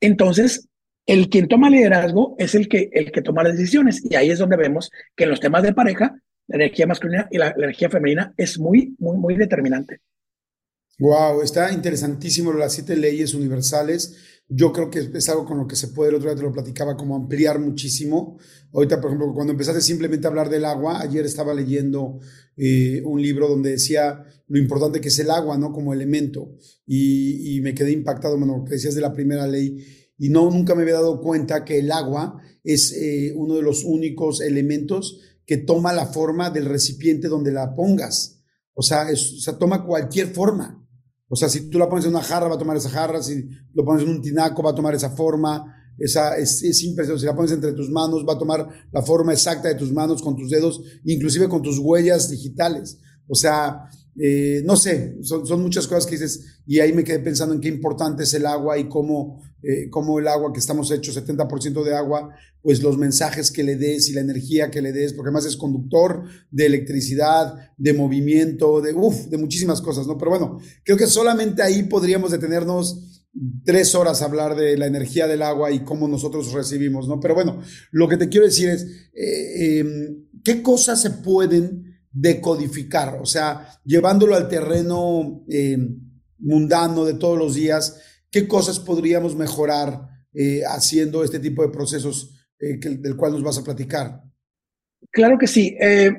Entonces, el quien toma liderazgo es el que toma las decisiones. Y ahí es donde vemos que en los temas de pareja, la energía masculina y la energía femenina es muy, muy, muy determinante. Wow, está interesantísimo las 7 leyes universales. Yo creo que es algo con lo que se puede, el otro día te lo platicaba, como ampliar muchísimo. Ahorita, por ejemplo, cuando empezaste simplemente a hablar del agua, ayer estaba leyendo un libro donde decía lo importante que es el agua, ¿no? Como elemento. Y me quedé impactado, bueno, lo que decías de la primera ley. Y no, nunca me había dado cuenta que el agua es uno de los únicos elementos que toma la forma del recipiente donde la pongas. O sea, toma cualquier forma. O sea, si tú la pones en una jarra, va a tomar esa jarra. Si lo pones en un tinaco, va a tomar esa forma. Es impresionante. Si la pones entre tus manos, va a tomar la forma exacta de tus manos, con tus dedos, inclusive con tus huellas digitales. O sea, no sé, son muchas cosas que dices, y ahí me quedé pensando en qué importante es el agua y cómo el agua, que estamos hechos 70% de agua, pues los mensajes que le des y la energía que le des, porque además es conductor de electricidad, de movimiento, de muchísimas cosas, ¿no? Pero bueno, creo que solamente ahí podríamos detenernos 3 horas a hablar de la energía del agua y cómo nosotros recibimos, ¿no? Pero bueno, lo que te quiero decir es, ¿qué cosas se pueden decodificar? O sea, llevándolo al terreno mundano de todos los días, ¿qué cosas podríamos mejorar haciendo este tipo de procesos del cual nos vas a platicar? Claro que sí.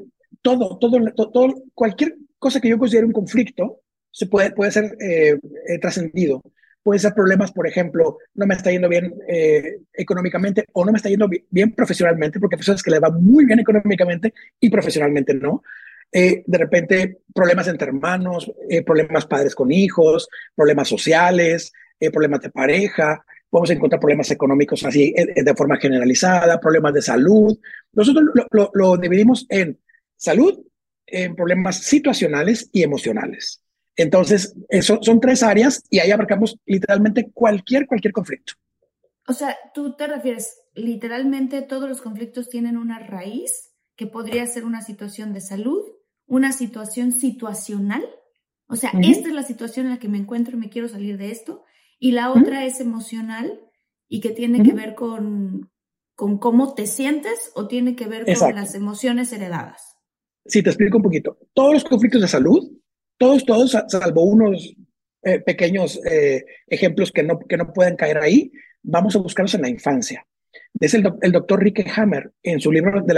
Cualquier cosa que yo considere un conflicto puede ser trascendido. Puede ser problemas, por ejemplo, no me está yendo bien económicamente o no me está yendo bien profesionalmente, porque hay personas que le va muy bien económicamente y profesionalmente no. De repente, problemas entre hermanos, problemas padres con hijos, problemas sociales, problemas de pareja. Podemos encontrar problemas económicos así de forma generalizada, problemas de salud. Nosotros lo dividimos en salud, en problemas situacionales y emocionales. Entonces, eso son 3 áreas y ahí abarcamos literalmente cualquier conflicto. O sea, tú te refieres, literalmente todos los conflictos tienen una raíz que podría ser una situación de salud, una situación situacional. O sea, esta es la situación en la que me encuentro y me quiero salir de esto. Y la otra es emocional y que tiene que ver con cómo te sientes o tiene que ver con las emociones heredadas. Sí, te explico un poquito. Todos los conflictos de salud, todos, salvo unos pequeños ejemplos que no pueden caer ahí, vamos a buscarlos en la infancia. Es el doctor Rike Hammer, en su libro de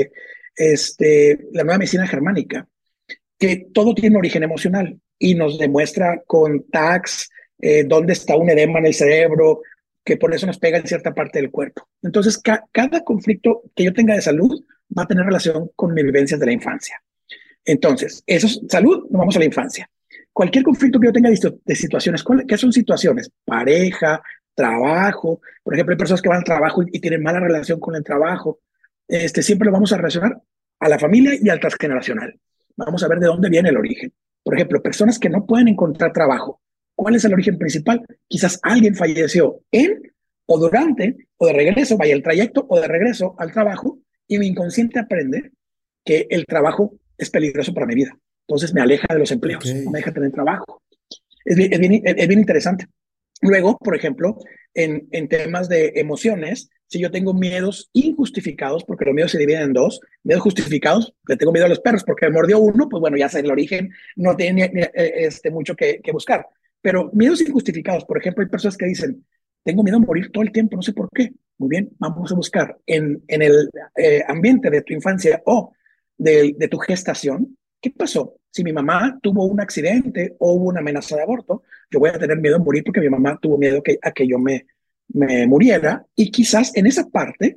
la nueva medicina germánica, que todo tiene origen emocional y nos demuestra con tags dónde está un edema en el cerebro, que por eso nos pega en cierta parte del cuerpo. Entonces, cada conflicto que yo tenga de salud va a tener relación con mis vivencias de la infancia. Entonces, eso es salud, nos vamos a la infancia. Cualquier conflicto que yo tenga de situaciones, ¿qué son situaciones? Pareja, trabajo. Por ejemplo, hay personas que van al trabajo y tienen mala relación con el trabajo. Siempre lo vamos a relacionar a la familia y al transgeneracional. Vamos a ver de dónde viene el origen. Por ejemplo, personas que no pueden encontrar trabajo. ¿Cuál es el origen principal? Quizás alguien falleció en o durante o de regreso, vaya el trayecto o de regreso al trabajo, y mi inconsciente aprende que el trabajo es peligroso para mi vida. Entonces me aleja de los empleos, no me deja tener trabajo. Es bien interesante. Luego, por ejemplo, en temas de emociones, si yo tengo miedos injustificados, porque los miedos se dividen en dos, miedos justificados, le tengo miedo a los perros porque me mordió uno, pues bueno, ya sé el origen, no tiene mucho que buscar. Pero miedos injustificados, por ejemplo, hay personas que dicen, tengo miedo a morir todo el tiempo, no sé por qué. Muy bien, vamos a buscar en el ambiente de tu infancia o de tu gestación, ¿qué pasó? Si mi mamá tuvo un accidente o hubo una amenaza de aborto, yo voy a tener miedo a morir porque mi mamá tuvo miedo a que yo me muriera, y quizás en esa parte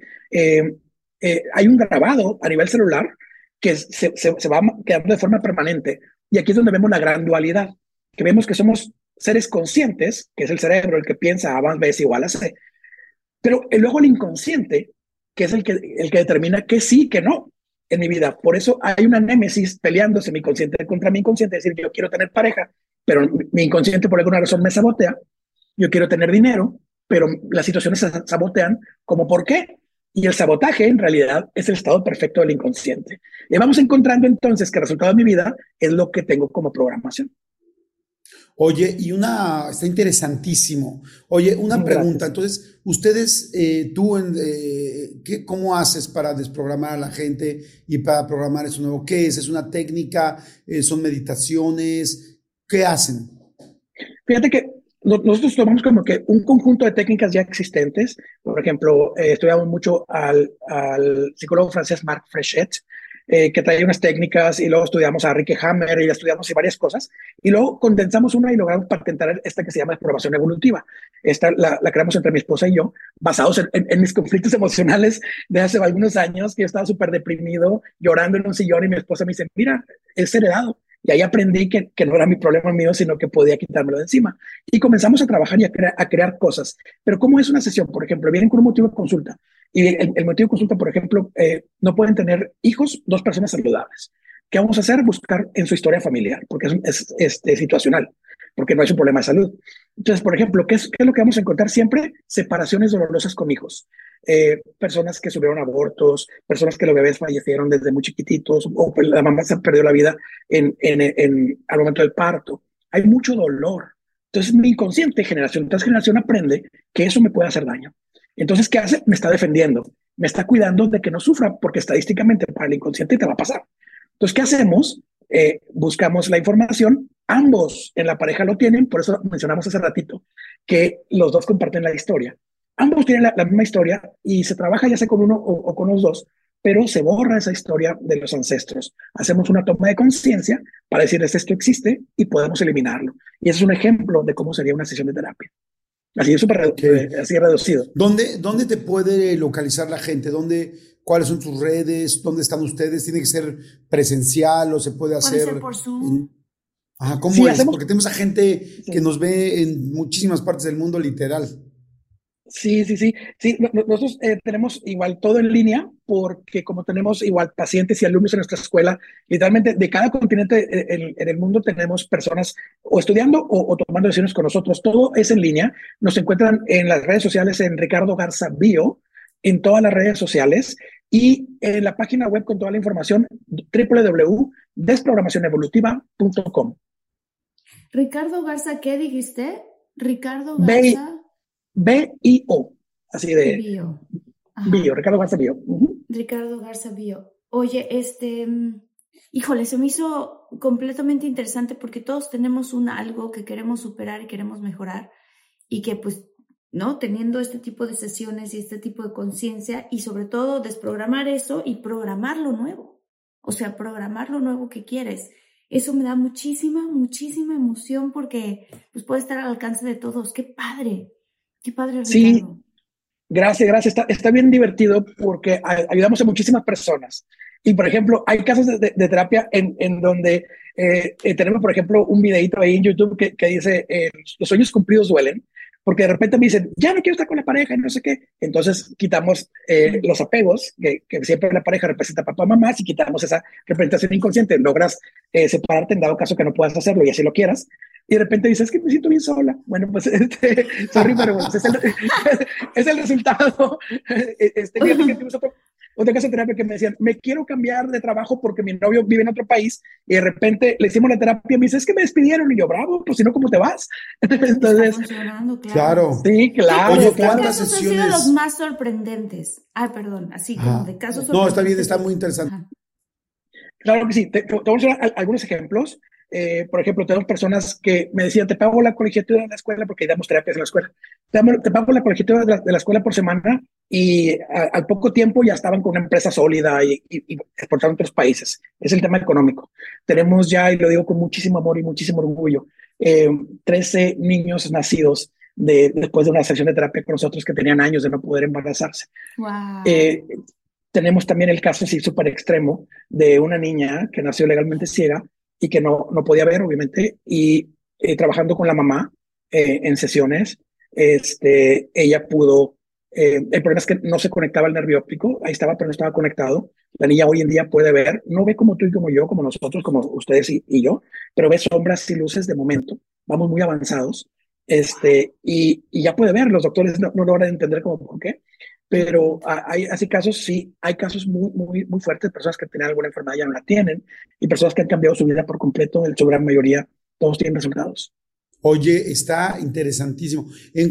hay un grabado a nivel celular que se va quedando de forma permanente. Y aquí es donde vemos la gran dualidad, que vemos que somos seres conscientes, que es el cerebro el que piensa A más B es igual a C, pero luego el inconsciente, que es el que determina que sí y que no en mi vida. Por eso hay una némesis peleándose mi consciente contra mi inconsciente, es decir, yo quiero tener pareja, pero mi inconsciente por alguna razón me sabotea. Yo quiero tener dinero, pero las situaciones se sabotean. ¿Cómo por qué? Y el sabotaje en realidad es el estado perfecto del inconsciente. Y vamos encontrando entonces que el resultado de mi vida es lo que tengo como programación. Oye, está interesantísimo. Oye, una pregunta. Gracias. Entonces, ustedes, tú, ¿cómo haces para desprogramar a la gente y para programar eso nuevo? ¿Qué es? ¿Es una técnica? ¿Son meditaciones? ¿Qué hacen? Fíjate que nosotros tomamos como que un conjunto de técnicas ya existentes. Por ejemplo, estudiamos mucho al psicólogo francés Marc Frechet, que trae unas técnicas, y luego estudiamos a Ricky Hammer y estudiamos varias cosas. Y luego condensamos una y logramos patentar esta que se llama programación evolutiva. Esta la creamos entre mi esposa y yo, basados en mis conflictos emocionales de hace algunos años, que yo estaba súper deprimido, llorando en un sillón, y mi esposa me dice, mira, es heredado. Y ahí aprendí que no era mi problema mío, sino que podía quitármelo de encima. Y comenzamos a trabajar y a crear cosas. Pero ¿cómo es una sesión? Por ejemplo, vienen con un motivo de consulta. Y el motivo de consulta, por ejemplo, no pueden tener hijos dos personas saludables. ¿Qué vamos a hacer? Buscar en su historia familiar, porque es situacional, porque no es un problema de salud. Entonces, por ejemplo, ¿qué es lo que vamos a encontrar siempre? Separaciones dolorosas con hijos. Personas que sufrieron abortos, personas que los bebés fallecieron desde muy chiquititos, o la mamá se perdió la vida al momento del parto. Hay mucho dolor. Entonces, mi inconsciente, generación tras generación, aprende que eso me puede hacer daño. Entonces, ¿qué hace? Me está defendiendo, me está cuidando de que no sufra, porque estadísticamente para el inconsciente te va a pasar. Entonces, ¿qué hacemos? Buscamos la información, ambos en la pareja lo tienen, por eso mencionamos hace ratito que los dos comparten la historia. Ambos tienen la misma historia y se trabaja ya sea con uno o con los dos, pero se borra esa historia de los ancestros. Hacemos una toma de conciencia para decirles esto existe y podemos eliminarlo. Y ese es un ejemplo de cómo sería una sesión de terapia. Así es súper Okay. así reducido. ¿Dónde te puede localizar la gente? ¿Cuáles son tus redes? ¿Dónde están ustedes? ¿Tiene que ser presencial o se puede Puede hacer? ser por Zoom. Ajá, ¿cómo Sí, es? hacemos. Porque tenemos a gente que Sí. nos ve en muchísimas partes del mundo, literal. Sí, nosotros tenemos igual todo en línea, porque como tenemos igual pacientes y alumnos en nuestra escuela, literalmente de cada continente en el mundo tenemos personas o estudiando o tomando decisiones con nosotros. Todo es en línea. Nos encuentran en las redes sociales en Ricardo Garza Bio, en todas las redes sociales, y en la página web con toda la información, www.desprogramacionevolutiva.com. Ricardo Garza, ¿qué dijiste? Ricardo B, Garza B-I-O, así de Bio. Bio, Ajá. Ricardo Garza Bio. Uh-huh. Ricardo Garza Bio. Oye, híjole, se me hizo completamente interesante porque todos tenemos algo que queremos superar y queremos mejorar, y que pues, ¿no? Teniendo este tipo de sesiones y este tipo de conciencia, y sobre todo desprogramar eso y programar lo nuevo. O sea, programar lo nuevo que quieres. Eso me da muchísima emoción, porque pues puede estar al alcance de todos. ¡Qué padre! ¡Qué padre, Sí, Ricardo! gracias. Está bien divertido porque ayudamos a muchísimas personas. Y, por ejemplo, hay casos de terapia en donde tenemos, por ejemplo, un videito ahí en YouTube que dice, los sueños cumplidos duelen, porque de repente me dicen, ya no quiero estar con la pareja y no sé qué. Entonces quitamos los apegos, que siempre la pareja representa a papá, mamá. Si quitamos esa representación inconsciente, logras separarte en dado caso que no puedas hacerlo y así lo quieras. Y de repente dices, es que me siento bien sola. Bueno, pues, sorry, pero pues, es el resultado. Fíjate que tuvimos otra casa de terapia que me decían, me quiero cambiar de trabajo porque mi novio vive en otro país, y de repente le hicimos la terapia y me dice, es que me despidieron, y yo, bravo, pues si no, ¿cómo te vas? Está Entonces, funcionando, claro. Claro. sí, Oye, ¿Qué claro. ¿cuántas casos han sido los sesiones? más sorprendentes? Ay, perdón, así como Ajá. de casos No, está bien, sorprendentes. está muy interesante. Ajá. Claro que sí, te vamos a dar algunos ejemplos. Por ejemplo, tenemos personas que me decían, te pago la colegiatura de la escuela, porque damos terapias en la escuela. Te pago la colegiatura de la escuela por semana, y al poco tiempo ya estaban con una empresa sólida y exportando a otros países. Es el tema económico. Tenemos ya, y lo digo con muchísimo amor y muchísimo orgullo, 13 niños nacidos después de una sesión de terapia con nosotros, que tenían años de no poder embarazarse. Wow. Tenemos también el caso así súper extremo de una niña que nació legalmente ciega y que no podía ver, obviamente, y trabajando con la mamá en sesiones, ella pudo, el problema es que no se conectaba el nervio óptico, ahí estaba, pero no estaba conectado. La niña hoy en día puede ver, no ve como tú y como yo, como nosotros, como ustedes y yo, pero ve sombras y luces de momento, vamos muy avanzados, y ya puede ver. Los doctores no logran entender cómo por qué, pero hay así casos, sí, hay casos muy fuertes, personas que tenían alguna enfermedad ya no la tienen, y personas que han cambiado su vida por completo, en su gran mayoría, todos tienen resultados. Oye, está interesantísimo.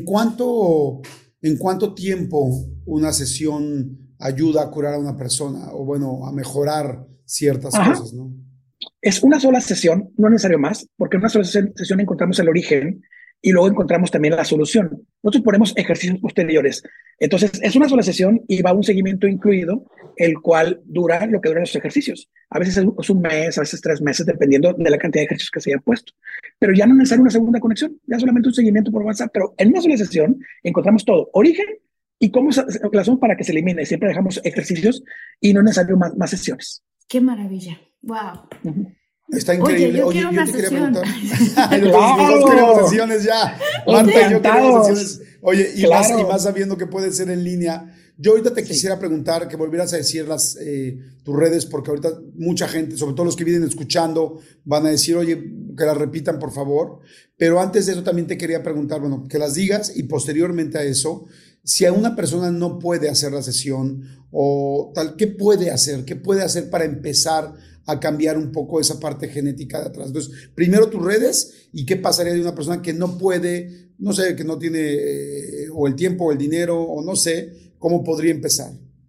¿En cuánto tiempo una sesión ayuda a curar a una persona o bueno, a mejorar ciertas cosas, ¿no? Es una sola sesión, no necesario más, porque en una sola sesión encontramos el origen y luego encontramos también la solución. Nosotros ponemos ejercicios posteriores. Entonces, es una sola sesión y va un seguimiento incluido, el cual dura lo que duran los ejercicios. A veces es un mes, a veces 3 meses, dependiendo de la cantidad de ejercicios que se hayan puesto. Pero ya no es necesario una segunda conexión, ya solamente un seguimiento por WhatsApp, pero en una sola sesión encontramos todo, origen y cómo lo hacemos para que se elimine. Siempre dejamos ejercicios y no es necesario más sesiones. ¡Qué maravilla! ¡Wow! Está increíble. Oye, yo te quería preguntar. Los dos queremos sesiones ya. Marta y yo queremos sesiones. Oye, y más sabiendo que puede ser en línea. Yo ahorita te quisiera preguntar que volvieras a decir tus redes, porque ahorita mucha gente, sobre todo los que vienen escuchando, van a decir, oye, que las repitan, por favor. Pero antes de eso también te quería preguntar, bueno, que las digas y posteriormente a eso, si a una persona no puede hacer la sesión o tal, ¿qué puede hacer? ¿Qué puede hacer para empezar a cambiar un poco esa parte genética de atrás? Entonces, primero tus redes y qué pasaría de una persona que no puede, no sé, que no tiene o el tiempo o el dinero o no sé, ¿cómo podría empezar?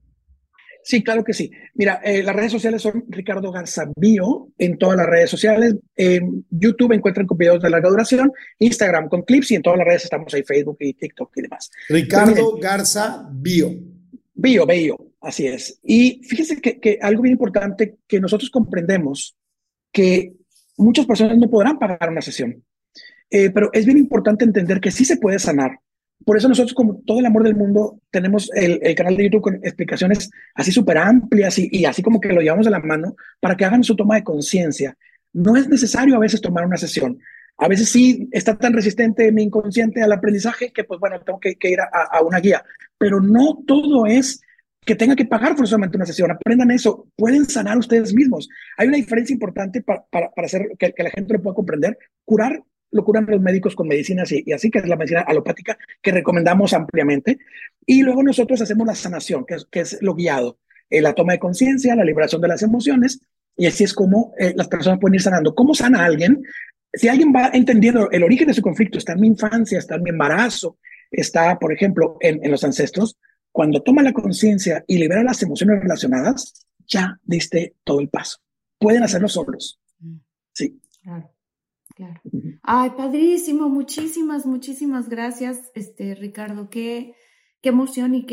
Sí, claro que sí. Mira, las redes sociales son Ricardo Garza Bio en todas las redes sociales. YouTube encuentran con videos de larga duración, Instagram con clips y en todas las redes estamos ahí, Facebook y TikTok y demás. Ricardo Garza Bio. Bio, así es. Y fíjense que algo bien importante que nosotros comprendemos que muchas personas no podrán pagar una sesión, pero es bien importante entender que sí se puede sanar. Por eso nosotros, con todo el amor del mundo, tenemos el canal de YouTube con explicaciones así súper amplias y así como que lo llevamos de la mano para que hagan su toma de conciencia. No es necesario a veces tomar una sesión. A veces sí está tan resistente mi inconsciente al aprendizaje que pues bueno, tengo que ir a una guía. Pero no todo es que tenga que pagar forzosamente una sesión. Aprendan eso. Pueden sanar ustedes mismos. Hay una diferencia importante para hacer que la gente lo pueda comprender. Curar lo curan los médicos con medicinas y así, que es la medicina alopática, que recomendamos ampliamente. Y luego nosotros hacemos la sanación, que es lo guiado, la toma de conciencia, la liberación de las emociones, y así es como las personas pueden ir sanando. ¿Cómo sana a alguien? Si alguien va entendiendo el origen de su conflicto, está en mi infancia, está en mi embarazo, está, por ejemplo, en los ancestros, cuando toma la conciencia y libera las emociones relacionadas, ya diste todo el paso. Pueden hacerlo solos. Sí. Claro. Claro. Ay, padrísimo, muchísimas gracias, Ricardo, qué emoción y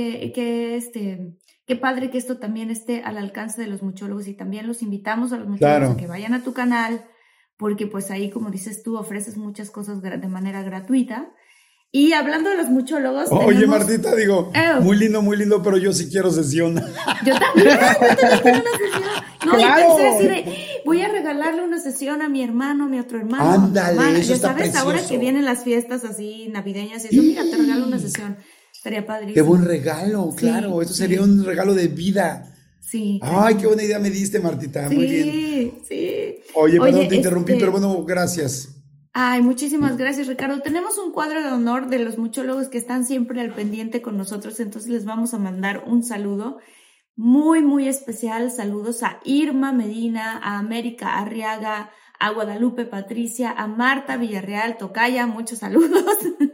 qué padre que esto también esté al alcance de los muchólogos y también los invitamos a los muchólogos a que vayan a tu canal, porque pues ahí, como dices tú, ofreces muchas cosas de manera gratuita. Y hablando de los muchólogos... Oye, Martita, digo, muy lindo, pero yo sí quiero sesión. Yo también quiero una sesión. No, claro. Y pensé así de, voy a regalarle una sesión a mi hermano, a mi otro hermano. Ándale, eso ya está sabes, precioso. Ahora que vienen las fiestas así navideñas y eso, mira, te regalo una sesión. Estaría padrísimo. Qué buen regalo, claro. Eso sería un regalo de vida. Sí. Ay, qué buena idea me diste, Martita. Muy bien. Sí. Oye, perdón, te interrumpí, pero bueno, gracias. Ay, muchísimas gracias, Ricardo. Tenemos un cuadro de honor de los muchólogos que están siempre al pendiente con nosotros, entonces les vamos a mandar un saludo muy especial. Saludos a Irma Medina, a América Arriaga, a Guadalupe Patricia, a Marta Villarreal, Tocaya, muchos saludos.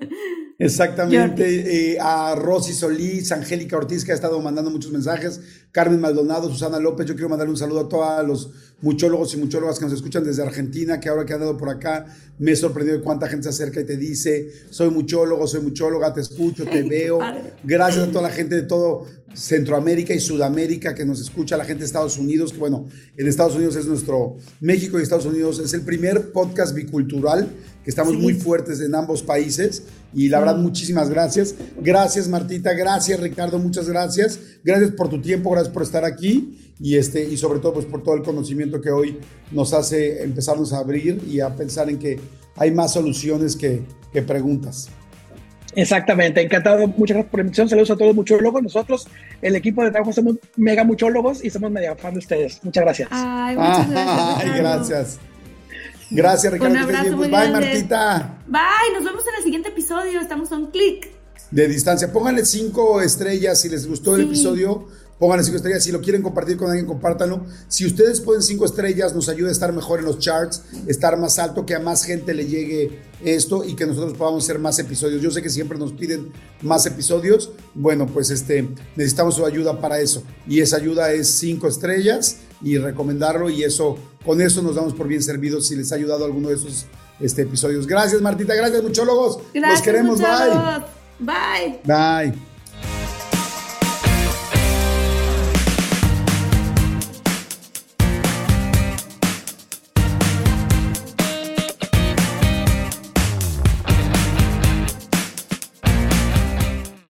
Exactamente, a Rosy Solís, Angélica Ortiz, que ha estado mandando muchos mensajes, Carmen Maldonado, Susana López. Yo quiero mandarle un saludo a todos los muchólogos y muchólogas que nos escuchan desde Argentina, que ahora que han dado por acá, me he sorprendido de cuánta gente se acerca y te dice, soy muchólogo, soy muchóloga, te escucho, te veo. Gracias a toda la gente de todo Centroamérica y Sudamérica que nos escucha, la gente de Estados Unidos, que bueno, en Estados Unidos es México y Estados Unidos es el primer podcast bicultural, que estamos muy fuertes en ambos países, y la verdad, muchísimas gracias. Gracias, Martita, gracias, Ricardo, muchas gracias. Gracias por tu tiempo, gracias por estar aquí, y sobre todo pues por todo el conocimiento que hoy nos hace empezarnos a abrir y a pensar en que hay más soluciones que preguntas. Exactamente, encantado, muchas gracias por la invitación. Saludos a todos los muchólogos. Nosotros, el equipo de trabajo, somos mega muchólogos y somos mega fan de ustedes. Muchas gracias. Ay, muchas gracias. Ay, gracias, Ricardo. Un abrazo muy Bye, grande. Martita. Bye, nos vemos en el siguiente episodio. Estamos a un clic de distancia. Pónganle 5 estrellas si les gustó el episodio. pónganle 5 estrellas. Si lo quieren compartir con alguien, compártanlo. Si ustedes ponen 5 estrellas, nos ayuda a estar mejor en los charts, estar más alto, que a más gente le llegue esto y que nosotros podamos hacer más episodios. Yo sé que siempre nos piden más episodios. Bueno, pues necesitamos su ayuda para eso. Y esa ayuda es 5 estrellas y recomendarlo, y eso, con eso nos damos por bien servidos si les ha ayudado alguno de esos episodios. Gracias, Martita. Gracias, muchólogos. Gracias, los queremos. muchólogos. Bye. Bye.